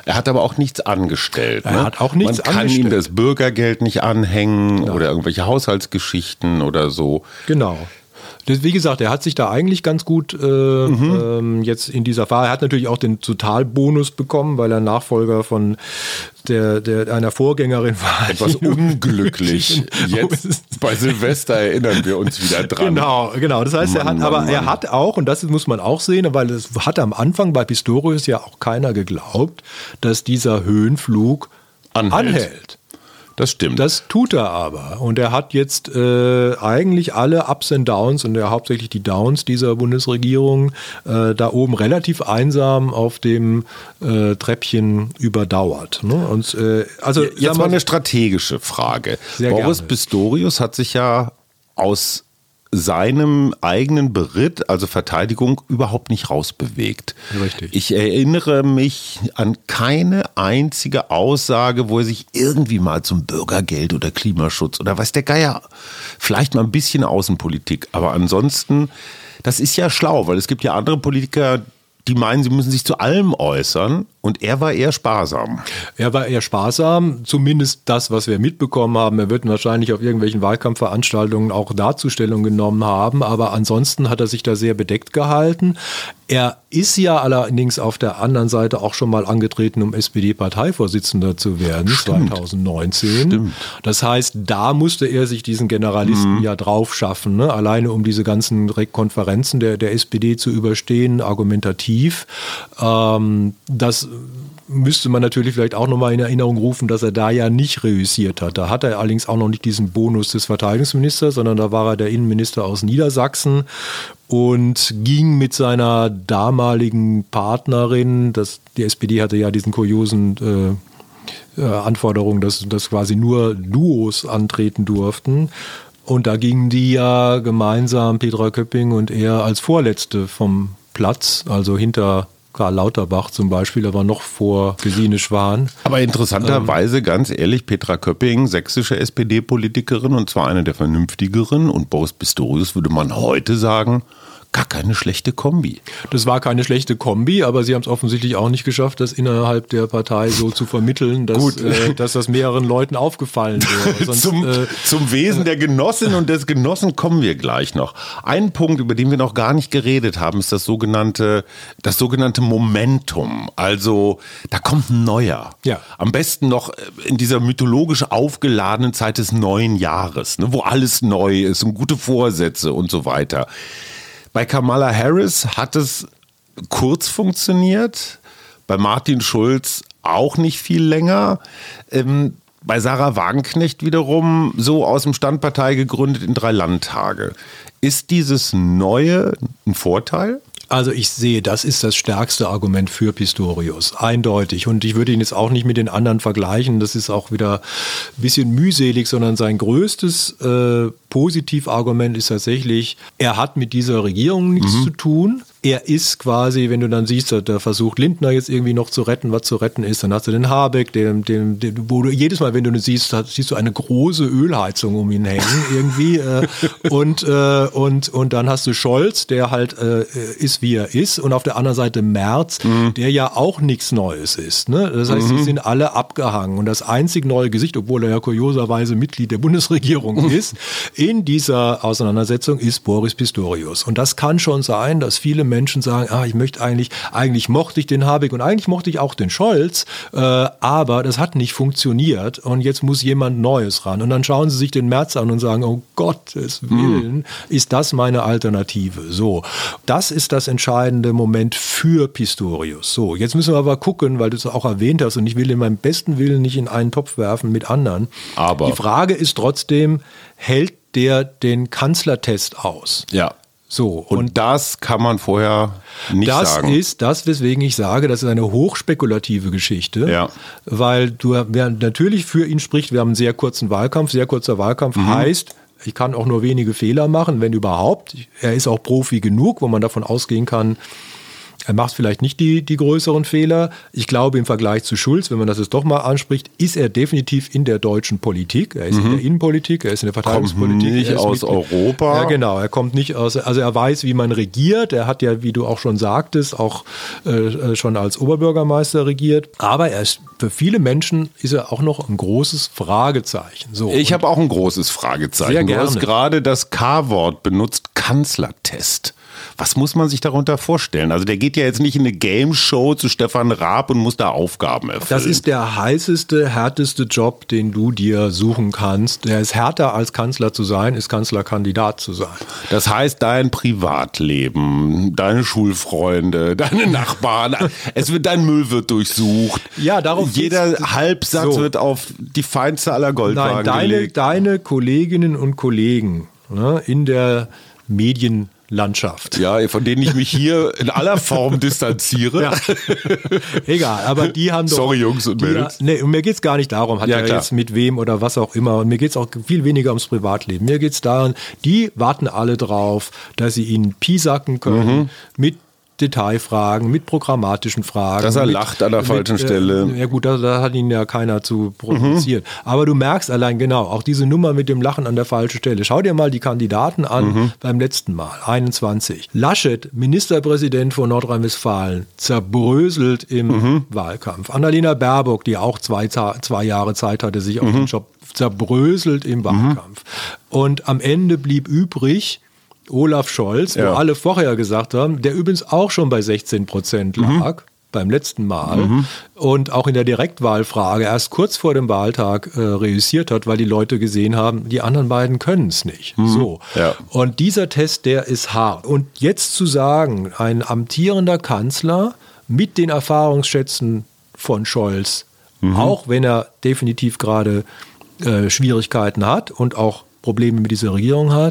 Er hat aber auch nichts angestellt. Er ne? hat auch nichts Man kann angestellt. ihm das Bürgergeld nicht anhängen Genau. oder irgendwelche Haushaltsgeschichten oder so. Genau. Das, wie gesagt, er hat sich da eigentlich ganz gut äh, mhm. ähm, jetzt in dieser Phase, er hat natürlich auch den Totalbonus bekommen, weil er Nachfolger von der, der einer Vorgängerin war. Etwas unglücklich. Jetzt bei Silvester erinnern wir uns wieder dran. Genau, genau. Das heißt, Mann, er hat, Mann, aber Mann. er hat auch, und das muss man auch sehen, weil es hat am Anfang bei Pistorius ja auch keiner geglaubt, dass dieser Höhenflug Anhält. anhält. Das stimmt. Das tut er aber. Und er hat jetzt äh, eigentlich alle Ups und Downs und ja, hauptsächlich die Downs dieser Bundesregierung äh, da oben relativ einsam auf dem äh, Treppchen überdauert. Ne? Und, äh, also, Jetzt sag mal eine strategische Frage. Sehr Boris gerne. Pistorius hat sich ja aus seinem eigenen Beritt, also Verteidigung, überhaupt nicht rausbewegt. Richtig. Ich erinnere mich an keine einzige Aussage, wo er sich irgendwie mal zum Bürgergeld oder Klimaschutz oder weiß der Geier, vielleicht mal ein bisschen Außenpolitik, aber ansonsten, das ist ja schlau, weil es gibt ja andere Politiker, die meinen, sie müssen sich zu allem äußern und er war eher sparsam. Er war eher sparsam, zumindest das, was wir mitbekommen haben. Er wird wahrscheinlich auf irgendwelchen Wahlkampfveranstaltungen auch Darzustellung genommen haben, aber ansonsten hat er sich da sehr bedeckt gehalten. Er ist ja allerdings auf der anderen Seite auch schon mal angetreten, um S P D-Parteivorsitzender zu werden, Stimmt. zwanzig neunzehn. Stimmt. Das heißt, da musste er sich diesen Generalisten Mhm. ja drauf schaffen, ne? Alleine um diese ganzen Konferenzen der, der S P D zu überstehen, argumentativ. Ähm, das müsste man natürlich vielleicht auch nochmal in Erinnerung rufen, dass er da ja nicht reüssiert hat. Da hat er allerdings auch noch nicht diesen Bonus des Verteidigungsministers, sondern da war er der Innenminister aus Niedersachsen und ging mit seiner damaligen Partnerin, das, die S P D hatte ja diesen kuriosen äh, äh, Anforderungen, dass, dass quasi nur Duos antreten durften. Und da gingen die ja gemeinsam, Petra Köpping und er, als Vorletzte vom Platz, also hinter Karl Lauterbach zum Beispiel, aber noch vor Gesine Schwan. Aber interessanterweise, ganz ehrlich, Petra Köpping, sächsische S P D-Politikerin und zwar eine der vernünftigeren und Boris Pistorius würde man heute sagen, gar keine schlechte Kombi. Das war keine schlechte Kombi, aber sie haben es offensichtlich auch nicht geschafft, das innerhalb der Partei so zu vermitteln, dass, äh, dass das mehreren Leuten aufgefallen wäre. Sonst, zum, äh, zum Wesen der Genossin und des Genossen kommen wir gleich noch. Ein Punkt, über den wir noch gar nicht geredet haben, ist das sogenannte, das sogenannte Momentum. Also da kommt ein neuer. Ja. Am besten noch in dieser mythologisch aufgeladenen Zeit des neuen Jahres, ne, wo alles neu ist und gute Vorsätze und so weiter. Bei Kamala Harris hat es kurz funktioniert, bei Martin Schulz auch nicht viel länger. Ähm, bei Sarah Wagenknecht wiederum so aus dem Stand Partei gegründet in drei Landtage. Ist dieses Neue ein Vorteil? Also ich sehe, das ist das stärkste Argument für Pistorius, eindeutig. Und ich würde ihn jetzt auch nicht mit den anderen vergleichen, das ist auch wieder ein bisschen mühselig, sondern sein größtes äh, Positivargument ist tatsächlich, er hat mit dieser Regierung nichts mhm. zu tun. Er ist quasi, wenn du dann siehst, da versucht Lindner jetzt irgendwie noch zu retten, was zu retten ist, dann hast du den Habeck, den, den, den, wo du jedes Mal, wenn du ihn siehst, siehst du eine große Ölheizung um ihn hängen irgendwie. äh, und, äh, und, und dann hast du Scholz, der halt äh, ist, wie er ist. Und auf der anderen Seite Merz, mhm. der ja auch nichts Neues ist. Ne? Das heißt, mhm. die sind alle abgehangen. Und das einzig neue Gesicht, obwohl er ja kurioserweise Mitglied der Bundesregierung ist, in dieser Auseinandersetzung ist Boris Pistorius. Und das kann schon sein, dass viele Menschen sagen, ah, ich möchte eigentlich, eigentlich mochte ich den Habeck und eigentlich mochte ich auch den Scholz, äh, aber das hat nicht funktioniert und jetzt muss jemand Neues ran. Und dann schauen sie sich den Merz an und sagen, um Gottes Willen, mhm. ist das meine Alternative? So, das ist das entscheidende Moment für Pistorius. So, jetzt müssen wir aber gucken, weil du es auch erwähnt hast und ich will in meinem besten Willen nicht in einen Topf werfen mit anderen. Aber die Frage ist trotzdem, hält der den Kanzlertest aus? Ja. So, und, und das kann man vorher nicht das sagen. Das ist das, weswegen ich sage, das ist eine hochspekulative Geschichte, ja. weil du wer natürlich für ihn spricht, wir haben einen sehr kurzen Wahlkampf, sehr kurzer Wahlkampf mhm. heißt, ich kann auch nur wenige Fehler machen, wenn überhaupt. Er ist auch Profi genug, wo man davon ausgehen kann, Er macht vielleicht nicht die, die größeren Fehler. Ich glaube, im Vergleich zu Schulz, wenn man das jetzt doch mal anspricht, ist er definitiv in der deutschen Politik. Er ist mhm. in der Innenpolitik, er ist in der Verteidigungspolitik. Kommt nicht er ist aus mit, Europa. Ja, genau. Er kommt nicht aus, also er weiß, wie man regiert. Er hat ja, wie du auch schon sagtest, auch äh, schon als Oberbürgermeister regiert. Aber er ist, für viele Menschen ist er auch noch ein großes Fragezeichen. So, ich habe auch ein großes Fragezeichen. Sehr du gerne. hast gerade das K-Wort benutzt, Kanzlertest. Was muss man sich darunter vorstellen? Also der geht ja jetzt nicht in eine Game-Show zu Stefan Raab und muss da Aufgaben erfüllen. Das ist der heißeste, härteste Job, den du dir suchen kannst. Der ist härter als Kanzler zu sein, ist Kanzlerkandidat zu sein. Das heißt, dein Privatleben, deine Schulfreunde, deine Nachbarn, es wird, dein Müll wird durchsucht. Ja, darauf jeder Halbsatz so. wird auf die feinste aller Goldwagen Nein, deine, gelegt. deine Kolleginnen und Kollegen, ne, in der Medien Landschaft. Ja, von denen ich mich hier in aller Form distanziere. Ja. Egal, aber die haben doch... Sorry, Jungs und Mädels. Nee, und mir geht es gar nicht darum, hat ja, ja klar. jetzt mit wem oder was auch immer. Und mir geht es auch viel weniger ums Privatleben. Mir geht es darum, die warten alle drauf, dass sie ihn piesacken können mhm. mit Detailfragen, mit programmatischen Fragen. Dass er mit, lacht an der mit, falschen äh, Stelle. Ja gut, da, da hat ihn ja keiner zu provoziert. Mhm. Aber du merkst allein genau, auch diese Nummer mit dem Lachen an der falschen Stelle. Schau dir mal die Kandidaten an mhm. beim letzten Mal, einundzwanzig. Laschet, Ministerpräsident von Nordrhein-Westfalen, zerbröselt im mhm. Wahlkampf. Annalena Baerbock, die auch zwei, zwei Jahre Zeit hatte, sich auf mhm. den Job, zerbröselt im Wahlkampf. Mhm. Und am Ende blieb übrig Olaf Scholz, wo ja. alle vorher gesagt haben, der übrigens auch schon bei sechzehn Prozent lag, mhm. beim letzten Mal, mhm. und auch in der Direktwahlfrage erst kurz vor dem Wahltag äh, reüssiert hat, weil die Leute gesehen haben, die anderen beiden können es nicht. Mhm. So. Ja. Und dieser Test, der ist hart. Und jetzt zu sagen, ein amtierender Kanzler mit den Erfahrungsschätzen von Scholz, mhm. auch wenn er definitiv gerade äh, Schwierigkeiten hat und auch Probleme mit dieser Regierung hat,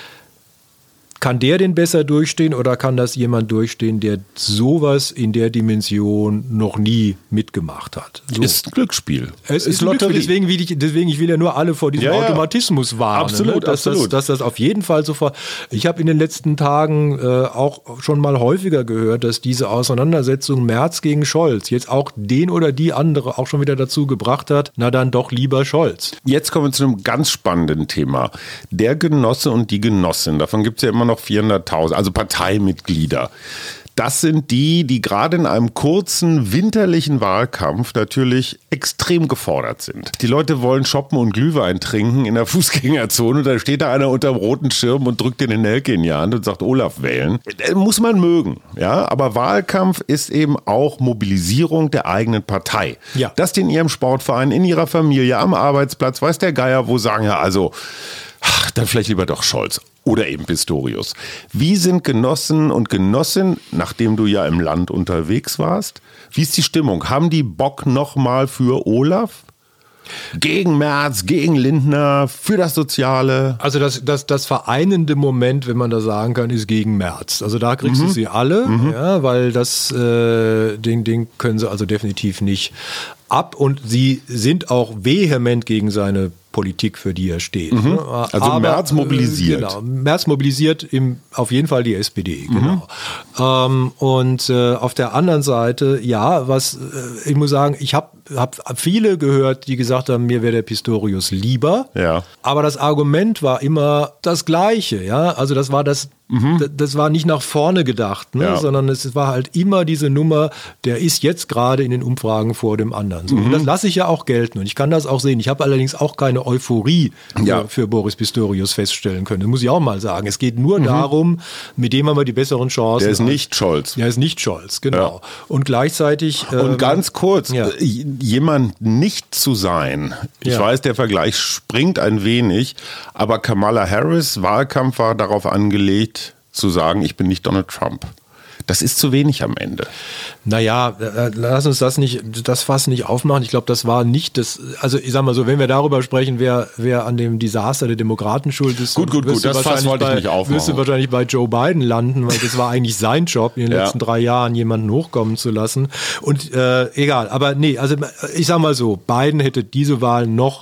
kann der den besser durchstehen oder kann das jemand durchstehen, der sowas in der Dimension noch nie mitgemacht hat? So. Ist ein Glücksspiel. Es ist, ist Lotterie. Deswegen will, ich, deswegen ich will ja nur alle vor diesem ja, ja. Automatismus warnen. Absolut, ne? dass, absolut. Das, dass das auf jeden Fall sofort... Ich habe in den letzten Tagen äh, auch schon mal häufiger gehört, dass diese Auseinandersetzung Merz gegen Scholz jetzt auch den oder die andere auch schon wieder dazu gebracht hat, na dann doch lieber Scholz. Jetzt kommen wir zu einem ganz spannenden Thema. Der Genosse und die Genossin, davon gibt es ja immer noch vierhunderttausend, also Parteimitglieder. Das sind die, die gerade in einem kurzen winterlichen Wahlkampf natürlich extrem gefordert sind. Die Leute wollen shoppen und Glühwein trinken in der Fußgängerzone. Da steht da einer unter dem roten Schirm und drückt dir den Nelke in die Hand und sagt Olaf wählen. Das muss man mögen, ja. Aber Wahlkampf ist eben auch Mobilisierung der eigenen Partei. Ja. Dass die in ihrem Sportverein, in ihrer Familie, am Arbeitsplatz, weiß der Geier, wo sagen ja also, ach, dann vielleicht lieber doch Scholz. Oder eben Pistorius. Wie sind Genossen und Genossinnen, nachdem du ja im Land unterwegs warst, wie ist die Stimmung? Haben die Bock nochmal für Olaf? Gegen Merz, gegen Lindner, für das Soziale? Also das, das, das vereinende Moment, wenn man das sagen kann, ist gegen Merz. Also da kriegst mhm. du sie alle, mhm. ja, weil das äh, Ding, Ding können sie also definitiv nicht ab. Und sie sind auch vehement gegen seine Politik, für die er steht. Mhm. Also Aber, Merz mobilisiert. Genau, Merz mobilisiert im, auf jeden Fall die S P D. Genau. Mhm. Ähm, und äh, auf der anderen Seite, ja, was äh, ich muss sagen, ich habe hab viele gehört, die gesagt haben, mir wäre der Pistorius lieber. Ja. Aber das Argument war immer das Gleiche. Ja? Also das war das Mhm. Das war nicht nach vorne gedacht, ne? ja. sondern es war halt immer diese Nummer, der ist jetzt gerade in den Umfragen vor dem anderen. So, mhm. Und das lasse ich ja auch gelten und ich kann das auch sehen. Ich habe allerdings auch keine Euphorie ja. für, für Boris Pistorius feststellen können. Das muss ich auch mal sagen. Es geht nur mhm. darum, mit dem haben wir die besseren Chancen. Der ist nicht Scholz. Der ist nicht Scholz, genau. Ja. Und gleichzeitig... Und ähm, ganz kurz, ja. jemand nicht zu sein, ich ja. weiß, der Vergleich springt ein wenig, aber Kamala Harris' Wahlkampf war darauf angelegt, zu sagen, ich bin nicht Donald Trump. Das ist zu wenig am Ende. Naja, lass uns das nicht, das Fass nicht aufmachen. Ich glaube, das war nicht das, also ich sag mal so, wenn wir darüber sprechen, wer, wer an dem Desaster der Demokraten schuld ist. Gut, gut, gut, das Fass wollte ich nicht aufmachen. Wirst du wahrscheinlich bei Joe Biden landen, weil das war eigentlich sein Job, in den ja. letzten drei Jahren jemanden hochkommen zu lassen. Und äh, egal, aber nee, also ich sag mal so, Biden hätte diese Wahl noch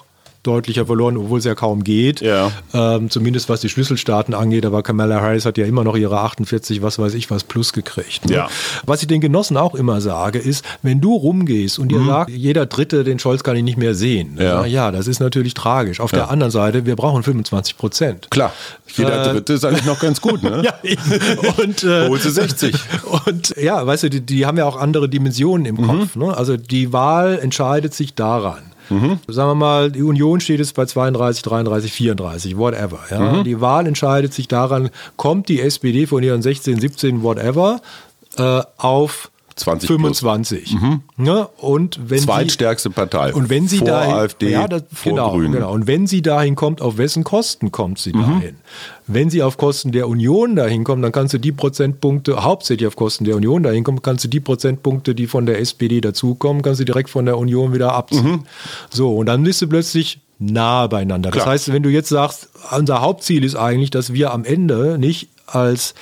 deutlicher verloren, obwohl es ja kaum geht. Ja. Ähm, zumindest was die Schlüsselstaaten angeht. Aber Kamala Harris hat ja immer noch ihre achtundvierzig, was weiß ich, was plus gekriegt. Ne? Ja. Was ich den Genossen auch immer sage, ist, wenn du rumgehst und dir mhm. sagst, jeder Dritte, den Scholz kann ich nicht mehr sehen. Ja, na, ja das ist natürlich tragisch. Auf ja. der anderen Seite, wir brauchen fünfundzwanzig Prozent. Klar, jeder äh, Dritte ist eigentlich noch ganz gut. Ne? ja, und äh, holst du sechzig. Und ja, weißt du, die, die haben ja auch andere Dimensionen im Kopf. Mhm. Ne? Also die Wahl entscheidet sich daran. Mhm. Sagen wir mal, die Union steht jetzt bei zweiunddreißig, dreiunddreißig, vierunddreißig, whatever. Ja? Mhm. Die Wahl entscheidet sich daran, kommt die S P D von ihren sechzehn, siebzehn, whatever, äh, auf zwanzig fünfundzwanzig. Mhm. Ja, und wenn Zweitstärkste sie, Partei. Und wenn sie vor dahin, AfD, ja, das, vor genau, Grünen. Genau. Und wenn sie dahin kommt, auf wessen Kosten kommt sie mhm. dahin? Wenn sie auf Kosten der Union dahin kommt, dann kannst du die Prozentpunkte, hauptsächlich auf Kosten der Union dahin kommen, kannst du die Prozentpunkte, die von der S P D dazukommen, kannst du direkt von der Union wieder abziehen. Mhm. So, und dann bist du plötzlich nahe beieinander. Klar. Das heißt, wenn du jetzt sagst, unser Hauptziel ist eigentlich, dass wir am Ende nicht als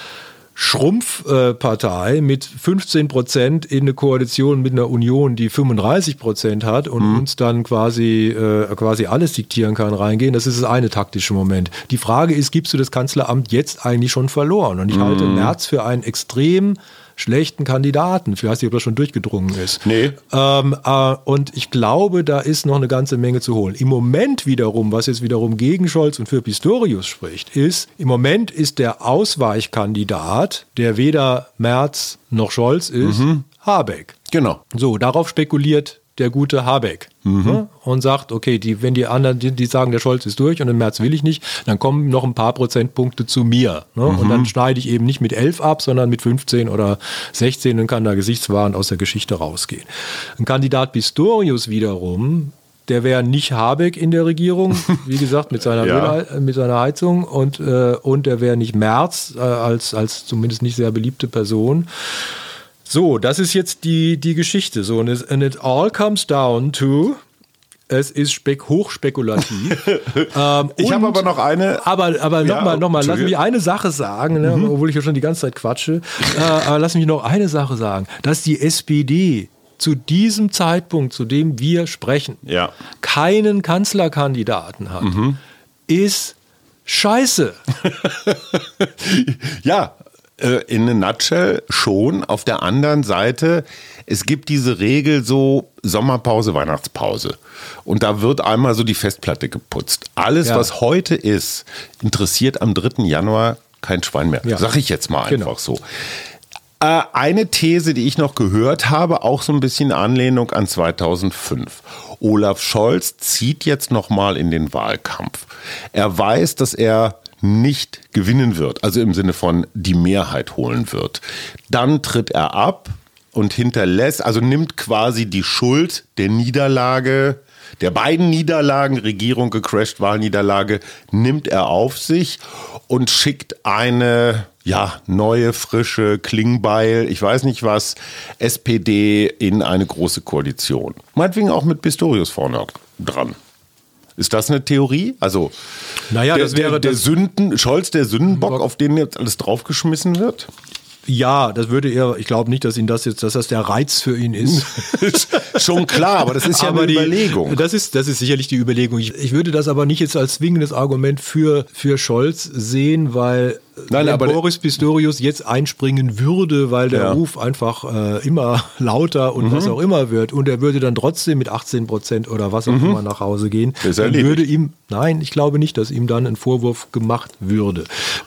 Schrumpfpartei mit fünfzehn Prozent in eine Koalition mit einer Union, die fünfunddreißig Prozent hat und mhm. uns dann quasi, äh, quasi alles diktieren kann, reingehen. Das ist das eine taktische Moment. Die Frage ist, gibst du das Kanzleramt jetzt eigentlich schon verloren? Und ich mhm. halte Merz für einen extrem schlechten Kandidaten. Ich weiß nicht, ob das schon durchgedrungen ist. Nee. Ähm, äh, und ich glaube, da ist noch eine ganze Menge zu holen. Im Moment wiederum, was jetzt wiederum gegen Scholz und für Pistorius spricht, ist, im Moment ist der Ausweichkandidat, der weder Merz noch Scholz ist, mhm. Habeck. Genau. So, darauf spekuliert der gute Habeck mhm. ne? und sagt, okay, die, wenn die anderen, die, die sagen, der Scholz ist durch und im März will ich nicht, dann kommen noch ein paar Prozentpunkte zu mir. Ne? Mhm. Und dann schneide ich eben nicht mit elf ab, sondern mit fünfzehn oder sechzehn und kann da gesichtswahrend aus der Geschichte rausgehen. Ein Kandidat Pistorius wiederum, der wäre nicht Habeck in der Regierung, wie gesagt, mit seiner, ja. Öl, mit seiner Heizung und, äh, und der wäre nicht Merz äh, als, als zumindest nicht sehr beliebte Person. So, das ist jetzt die, die Geschichte. So, und it, and it all comes down to, es ist spek- hochspekulativ. ähm, ich habe aber noch eine. Aber, aber ja, nochmal, noch mal, lass mich eine Sache sagen, ne, mhm. obwohl ich ja schon die ganze Zeit quatsche. äh, aber lass mich noch eine Sache sagen, dass die S P D zu diesem Zeitpunkt, zu dem wir sprechen, ja. keinen Kanzlerkandidaten hat, mhm. ist scheiße. Ja. In a nutshell schon. Auf der anderen Seite, es gibt diese Regel so Sommerpause, Weihnachtspause. Und da wird einmal so die Festplatte geputzt. Alles, ja. was heute ist, interessiert am dritten Januar kein Schwein mehr. Ja. Sag ich jetzt mal einfach genau. so. Äh, eine These, die ich noch gehört habe, auch so ein bisschen Anlehnung an zweitausendfünf. Olaf Scholz zieht jetzt nochmal in den Wahlkampf. Er weiß, dass er nicht gewinnen wird, also im Sinne von die Mehrheit holen wird. Dann tritt er ab und hinterlässt, also nimmt quasi die Schuld der Niederlage, der beiden Niederlagen, Regierung gecrasht, Wahlniederlage, nimmt er auf sich und schickt eine ja, neue, frische Klingbeil, ich weiß nicht was, S P D in eine große Koalition. Meinetwegen auch mit Pistorius vorne dran. Ist das eine Theorie? Also naja, der, das wäre der, der das Sünden, Scholz der Sündenbock, auf den jetzt alles draufgeschmissen wird? Ja, das würde er, ich glaube nicht, dass ihn das jetzt, dass das der Reiz für ihn ist. Schon klar, aber das ist ja aber eine die, Überlegung. Das ist, das ist sicherlich die Überlegung. Ich, ich würde das aber nicht jetzt als zwingendes Argument für, für Scholz sehen, weil Nein, aber Boris Pistorius jetzt einspringen würde, weil der ja. Ruf einfach äh, immer lauter und mhm. was auch immer wird und er würde dann trotzdem mit achtzehn Prozent oder was auch mhm. immer nach Hause gehen, dann würde ihm, nein, ich glaube nicht, dass ihm dann ein Vorwurf gemacht würde.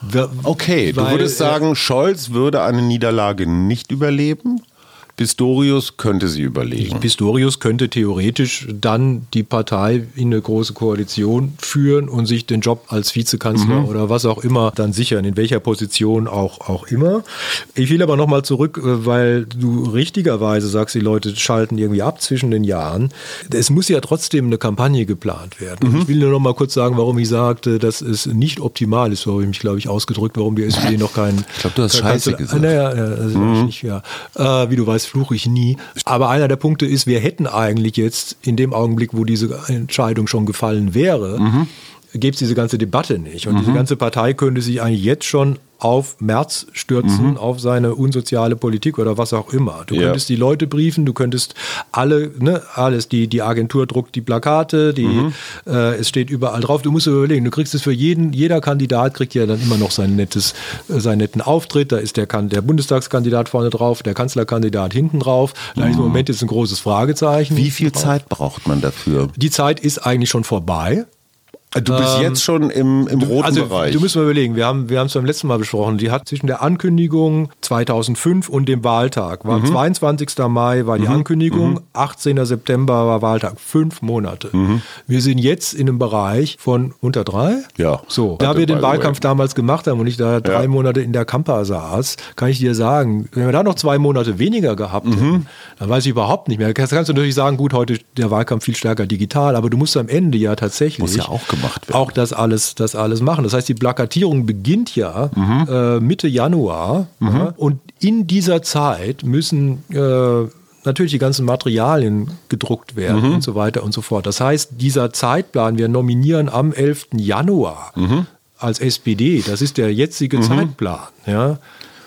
Okay, weil, du würdest sagen, Scholz würde eine Niederlage nicht überleben? Pistorius könnte sie überlegen. Pistorius könnte theoretisch dann die Partei in eine große Koalition führen und sich den Job als Vizekanzler mhm. oder was auch immer dann sichern, in welcher Position auch, auch immer. Ich will aber nochmal zurück, weil du richtigerweise sagst, die Leute schalten irgendwie ab zwischen den Jahren. Es muss ja trotzdem eine Kampagne geplant werden. Mhm. Ich will nur noch mal kurz sagen, warum ich sagte, dass es nicht optimal ist, so habe ich mich, glaube ich, ausgedrückt, warum die S P D noch keinen... Ich glaube, du hast Scheiße gesagt. Naja, also mhm. nicht, ja. Äh, wie du weißt, fluche ich nie. Aber einer der Punkte ist, wir hätten eigentlich jetzt in dem Augenblick, wo diese Entscheidung schon gefallen wäre, mhm. gäbe es diese ganze Debatte nicht. Und Mhm. diese ganze Partei könnte sich eigentlich jetzt schon auf Merz stürzen, Mhm. auf seine unsoziale Politik oder was auch immer. Du Ja. könntest die Leute briefen, du könntest alle, ne, alles, die, die Agentur druckt die Plakate, die, Mhm. äh, es steht überall drauf. Du musst überlegen, du kriegst es für jeden, jeder Kandidat kriegt ja dann immer noch sein nettes, äh, seinen netten Auftritt. Da ist der, kan- der Bundestagskandidat vorne drauf, der Kanzlerkandidat hinten drauf. Da ist im Moment jetzt ein großes Fragezeichen. Wie viel drauf. Zeit braucht man dafür? Die Zeit ist eigentlich schon vorbei. Du bist Ähm, jetzt schon im, im roten also, Bereich. Du musst mal überlegen, wir haben wir haben es beim letzten Mal besprochen, die hat zwischen der Ankündigung zweitausendfünf und dem Wahltag, war Mhm. zweiundzwanzigster Mai war die Mhm. Ankündigung, Mhm. achtzehnter September war Wahltag, fünf Monate. Mhm. Wir sind jetzt in einem Bereich von unter drei. Ja. So, da Warte, wir den by the Wahlkampf way. damals gemacht haben und ich da drei Ja. Monate in der Kampa saß, kann ich dir sagen, wenn wir da noch zwei Monate weniger gehabt Mhm. hätten, dann weiß ich überhaupt nicht mehr. Kannst, kannst du natürlich sagen, gut, heute ist der Wahlkampf viel stärker digital, aber du musst am Ende ja tatsächlich Muss ja auch gemacht werden. auch das alles, das alles machen. Das heißt, die Plakatierung beginnt ja Mhm. äh, Mitte Januar ja, und in dieser Zeit müssen äh, natürlich die ganzen Materialien gedruckt werden Mhm. und so weiter und so fort. Das heißt, dieser Zeitplan, wir nominieren am elften Januar Mhm. als S P D, das ist der jetzige Zeitplan, ja,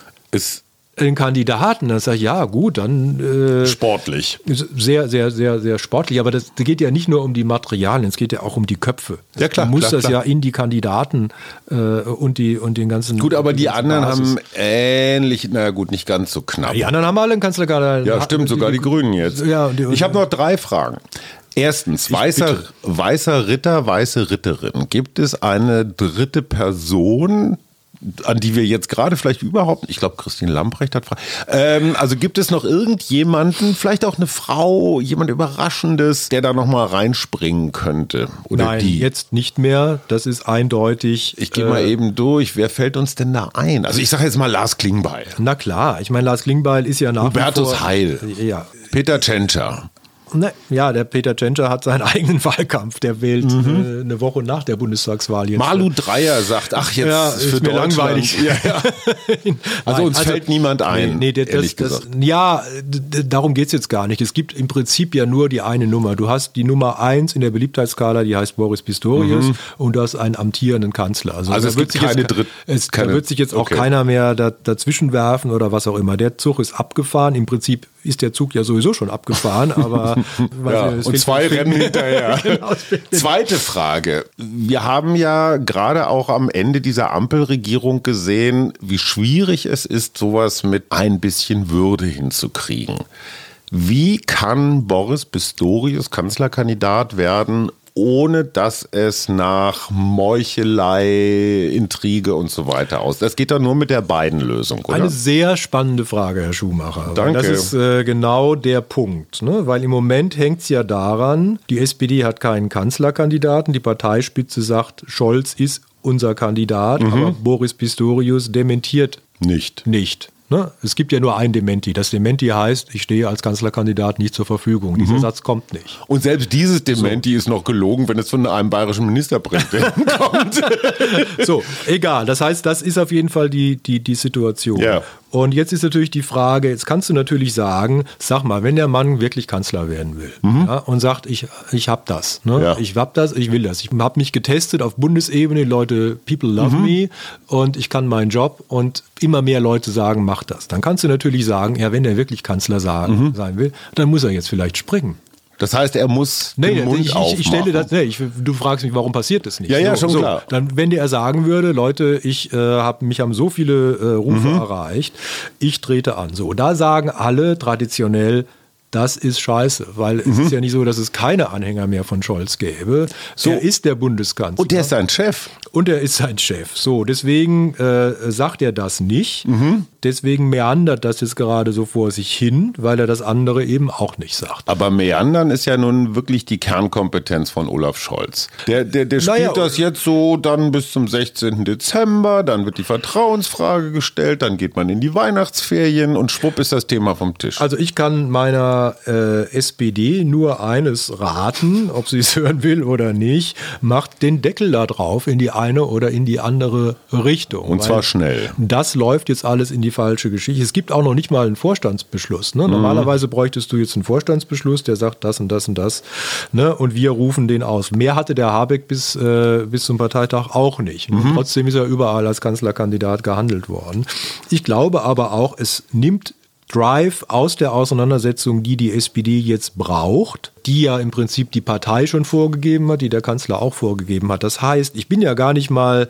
Ist den Kandidaten, dann sage ich, ja gut, dann äh, sportlich. ist sehr, sehr, sehr, sehr sportlich, aber das geht ja nicht nur um die Materialien, es geht ja auch um die Köpfe. Ja, klar, Du musst klar, das klar. ja in die Kandidaten äh, und, die, und den ganzen... Gut, aber die ganzen anderen Basis. haben ähnlich, naja gut, nicht ganz so knapp. Die anderen haben alle einen Kanzlerkandidaten. Ja, stimmt, sogar die Grünen jetzt. Ja, und die, Ich habe noch drei Fragen. Erstens, weißer, bitte. weißer Ritter, weiße Ritterin. Gibt es eine dritte Person, an die wir jetzt gerade vielleicht überhaupt, ich glaube, Christine Lambrecht hat Fragen. Ähm, also gibt es noch irgendjemanden, vielleicht auch eine Frau, jemand Überraschendes, der da nochmal reinspringen könnte? Oder Nein, die? jetzt nicht mehr. Das ist eindeutig. Ich gehe mal äh, eben durch. Wer fällt uns denn da ein? Also ich sage jetzt mal Lars Klingbeil. Na klar, ich meine, Lars Klingbeil ist ja nach Hubertus wie vor... Heil. Ja. Peter Tschentscher. Ne, ja, der Peter Tschentscher hat seinen eigenen Wahlkampf. Der wählt Mhm. äh, eine Woche nach der Bundestagswahl jetzt. Malu Dreyer sagt, ach jetzt Ja, für ist mir Deutschland. langweilig. Ja, ja. Also Nein, uns fällt niemand ein, Nee, nee, das, ehrlich das, gesagt. ja, d- d- darum geht es jetzt gar nicht. Es gibt im Prinzip ja nur die eine Nummer. Du hast die Nummer eins in der Beliebtheitsskala, die heißt Boris Pistorius, Mhm. und du hast einen amtierenden Kanzler. Also da es wird gibt sich keine jetzt, Dritt- es, keine- Da wird sich jetzt auch okay. keiner mehr da, dazwischen werfen oder was auch immer. Der Zug ist abgefahren. Im Prinzip ist der Zug ja sowieso schon abgefahren, aber weiß Ja, nicht, es und fehlt- zwei fehlt- rennen hinterher. Genau, es fehlt- Zweite Frage. Wir haben ja gerade auch am Ende dieser Ampelregierung gesehen, wie schwierig es ist, sowas mit ein bisschen Würde hinzukriegen. Wie kann Boris Pistorius Kanzlerkandidat werden, ohne dass es nach Meuchelei, Intrige und so weiter aus? Das geht doch nur mit der Biden-Lösung, oder? Eine sehr spannende Frage, Herr Schumacher. Weil Danke. Das ist äh, genau der Punkt. Ne? Weil im Moment hängt es ja daran, die S P D hat keinen Kanzlerkandidaten, die Parteispitze sagt, Scholz ist unser Kandidat, Mhm. aber Boris Pistorius dementiert Nicht. nicht. Ne? Es gibt ja nur ein Dementi. Das Dementi heißt, ich stehe als Kanzlerkandidat nicht zur Verfügung. Dieser Mhm. Satz kommt nicht. Und selbst dieses Dementi ist noch gelogen, wenn es von einem bayerischen Ministerpräsidenten kommt. So, egal. Das heißt, das ist auf jeden Fall die, die, die Situation. Ja. Und jetzt ist natürlich die Frage, jetzt kannst du natürlich sagen, sag mal, wenn der Mann wirklich Kanzler werden will ja, und sagt, ich, ich hab das, ne? Ja. ich hab das, ich will das. Ich habe mich getestet auf Bundesebene, die Leute, people love me und ich kann meinen Job und immer mehr Leute sagen, mach das. Dann kannst du natürlich sagen, ja, wenn der wirklich Kanzler sagen, sein will, dann muss er jetzt vielleicht springen. Das heißt, er muss Nee, den Mund ich, ich, aufmachen. ich stelle das, nee, ich, du fragst mich, warum passiert das nicht? Ja, ja, schon klar. Dann, wenn der sagen würde, Leute, ich äh, habe mich haben so viele äh, Rufe Mhm. erreicht, ich trete an. So, da sagen alle traditionell, das ist scheiße, weil es Mhm. ist ja nicht so, dass es keine Anhänger mehr von Scholz gäbe. So er ist der Bundeskanzler. Und der ist sein Chef. Und er ist sein Chef. So, deswegen äh, sagt er das nicht. Mhm. Deswegen meandert das jetzt gerade so vor sich hin, weil er das andere eben auch nicht sagt. Aber Meandern ist ja nun wirklich die Kernkompetenz von Olaf Scholz. Der, der, der spielt Naja, das jetzt so dann bis zum sechzehnten Dezember, dann wird die Vertrauensfrage gestellt, dann geht man in die Weihnachtsferien und schwupp ist das Thema vom Tisch. Also ich kann meiner der äh, S P D nur eines raten, ob sie es hören will oder nicht, macht den Deckel da drauf in die eine oder in die andere Richtung. Und zwar schnell. Das läuft jetzt alles in die falsche Geschichte. Es gibt auch noch nicht mal einen Vorstandsbeschluss. Ne? Normalerweise bräuchtest du jetzt einen Vorstandsbeschluss, der sagt das und das und das. Ne? Und wir rufen den aus. Mehr hatte der Habeck bis, äh, bis zum Parteitag auch nicht. Mhm. Trotzdem ist er überall als Kanzlerkandidat gehandelt worden. Ich glaube aber auch, es nimmt Drive aus der Auseinandersetzung, die die S P D jetzt braucht, die ja im Prinzip die Partei schon vorgegeben hat, die der Kanzler auch vorgegeben hat. Das heißt, ich bin ja gar nicht mal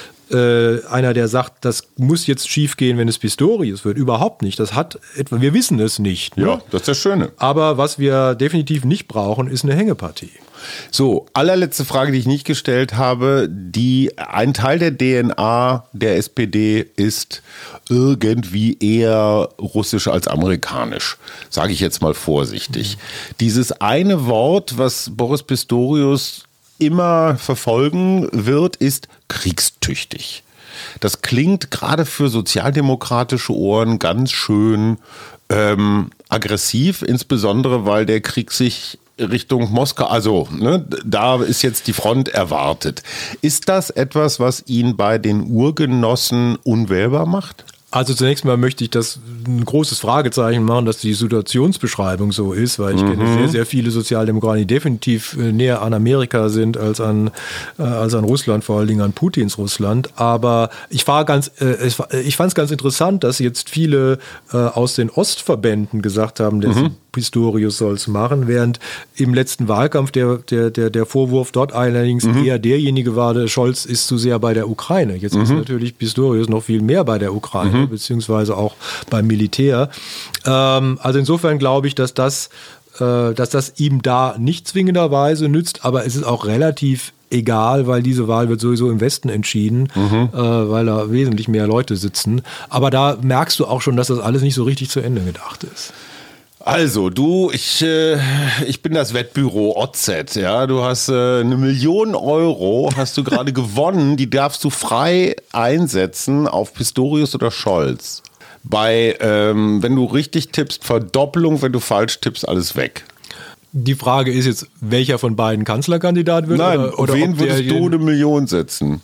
äh, einer, der sagt, das muss jetzt schiefgehen, wenn es Pistorius wird. Überhaupt nicht. Das hat etwa, wir wissen es nicht. Ne? Ja, das ist das Schöne. Aber was wir definitiv nicht brauchen, ist eine Hängepartie. So, allerletzte Frage, die ich nicht gestellt habe. Die, ein Teil der D N A der S P D ist irgendwie eher russisch als amerikanisch. Sage ich jetzt mal vorsichtig. Mhm. Dieses eine Wort, was Boris Pistorius immer verfolgen wird, ist kriegstüchtig. Das klingt gerade für sozialdemokratische Ohren ganz schön ähm, aggressiv, insbesondere weil der Krieg sich Richtung Moskau, also ne, da ist jetzt die Front erwartet. Ist das etwas, was ihn bei den Urgenossen unwählbar macht? Also zunächst mal möchte ich das ein großes Fragezeichen machen, dass die Situationsbeschreibung so ist, weil ich mhm. kenne sehr, sehr viele Sozialdemokraten, die definitiv näher an Amerika sind als an, äh, als an Russland, vor allen Dingen an Putins Russland. Aber ich war ganz, äh, ich fand es ganz interessant, dass jetzt viele äh, aus den Ostverbänden gesagt haben, der mhm. Pistorius soll es machen, während im letzten Wahlkampf der, der, der, der Vorwurf dort allerdings mhm. eher derjenige war, der Scholz ist zu sehr bei der Ukraine. Jetzt mhm. ist natürlich Pistorius noch viel mehr bei der Ukraine, mhm. beziehungsweise auch beim Militär. Ähm, also insofern glaube ich, dass das, äh, dass das ihm da nicht zwingenderweise nützt, aber es ist auch relativ egal, weil diese Wahl wird sowieso im Westen entschieden, mhm. äh, weil da wesentlich mehr Leute sitzen. Aber da merkst du auch schon, dass das alles nicht so richtig zu Ende gedacht ist. Also, du, ich, äh, ich bin das Wettbüro O Z, ja, du hast äh, eine Million Euro, hast du gerade gewonnen, die darfst du frei einsetzen auf Pistorius oder Scholz. Bei, ähm, wenn du richtig tippst, Verdoppelung, wenn du falsch tippst, alles weg. Die Frage ist jetzt, welcher von beiden Kanzlerkandidat wird? Nein, oder, oder wen ob würdest der du eine Million setzen,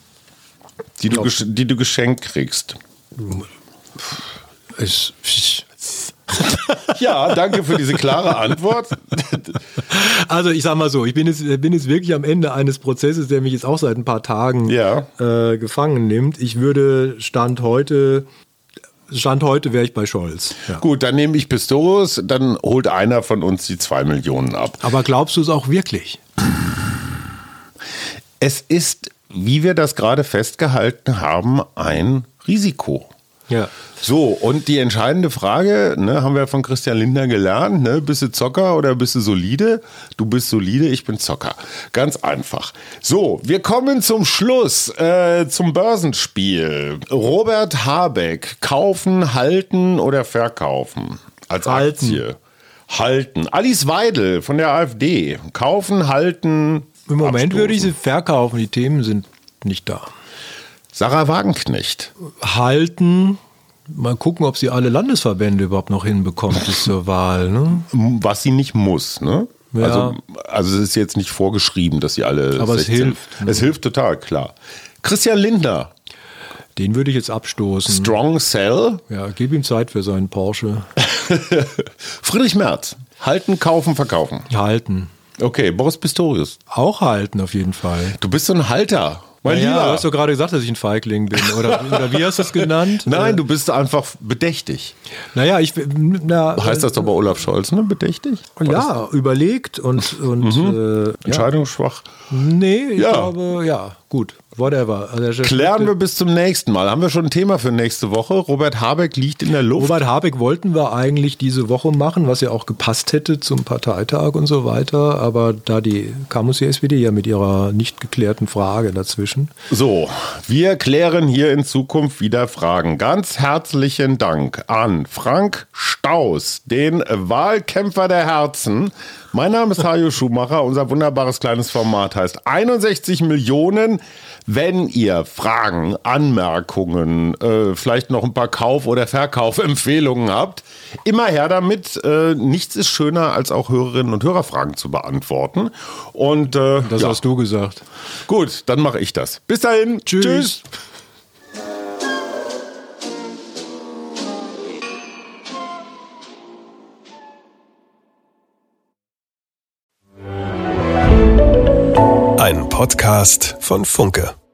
die du, die du geschenkt kriegst? Ich, ich Ja, danke für diese klare Antwort. Also ich sag mal so, ich bin jetzt, bin jetzt wirklich am Ende eines Prozesses, der mich jetzt auch seit ein paar Tagen ja. äh, gefangen nimmt. Ich würde Stand heute, Stand heute wäre ich bei Scholz. Ja. Gut, dann nehme ich Pistorius, dann holt einer von uns die zwei Millionen ab. Aber glaubst du es auch wirklich? Es ist, wie wir das gerade festgehalten haben, ein Risiko. Ja. So, und die entscheidende Frage, ne, haben wir von Christian Lindner gelernt, ne, bist du Zocker oder bist du solide? Du bist solide, ich bin Zocker. Ganz einfach. So, wir kommen zum Schluss, äh, zum Börsenspiel. Robert Habeck, kaufen, halten oder verkaufen? Als halten. Aktie. Halten. Alice Weidel von der AfD, kaufen, halten, Im Moment abstoßen. würde ich sie verkaufen, die Themen sind nicht da. Sarah Wagenknecht. Halten, mal gucken, ob sie alle Landesverbände überhaupt noch hinbekommt bis zur Wahl. Ne? Was sie nicht muss, ne? Ja. Also, also es ist jetzt nicht vorgeschrieben, dass sie alle Aber sechzehn es hilft. Ne? Es hilft total, klar. Christian Lindner. Den würde ich jetzt abstoßen. Strong Cell. Ja, gib ihm Zeit für seinen Porsche. Friedrich Merz. Halten, kaufen, verkaufen. Halten. Okay, Boris Pistorius. Auch halten auf jeden Fall. Du bist so ein Halter. Mein Ja, Lieber. du hast doch gerade gesagt, dass ich ein Feigling bin. Oder, oder wie hast du es genannt? Nein, du bist einfach bedächtig. Naja, ich. Na, Heißt das doch bei Olaf Scholz, ne? Bedächtig? Ja, überlegt und. und Mhm. äh, ja. Entscheidungsschwach. Nee, ich Ja. glaube, ja, gut. Whatever. Also Klären wir bis zum nächsten Mal. Haben wir schon ein Thema für nächste Woche? Robert Habeck liegt in der Luft. Robert Habeck wollten wir eigentlich diese Woche machen, was ja auch gepasst hätte zum Parteitag und so weiter. Aber da die, kam uns die S P D ja mit ihrer nicht geklärten Frage dazwischen. So, wir klären hier in Zukunft wieder Fragen. Ganz herzlichen Dank an Frank Staus, den Wahlkämpfer der Herzen. Mein Name ist Hajo Schumacher. Unser wunderbares kleines Format heißt einundsechzig Millionen. Wenn ihr Fragen, Anmerkungen, äh, vielleicht noch ein paar Kauf- oder Verkaufempfehlungen habt, immer her damit. Äh, nichts ist schöner, als auch Hörerinnen und Hörerfragen zu beantworten. Und äh, Das ja. hast du gesagt. Gut, dann mache ich das. Bis dahin. Tschüss. Tschüss. Ein Podcast von Funke.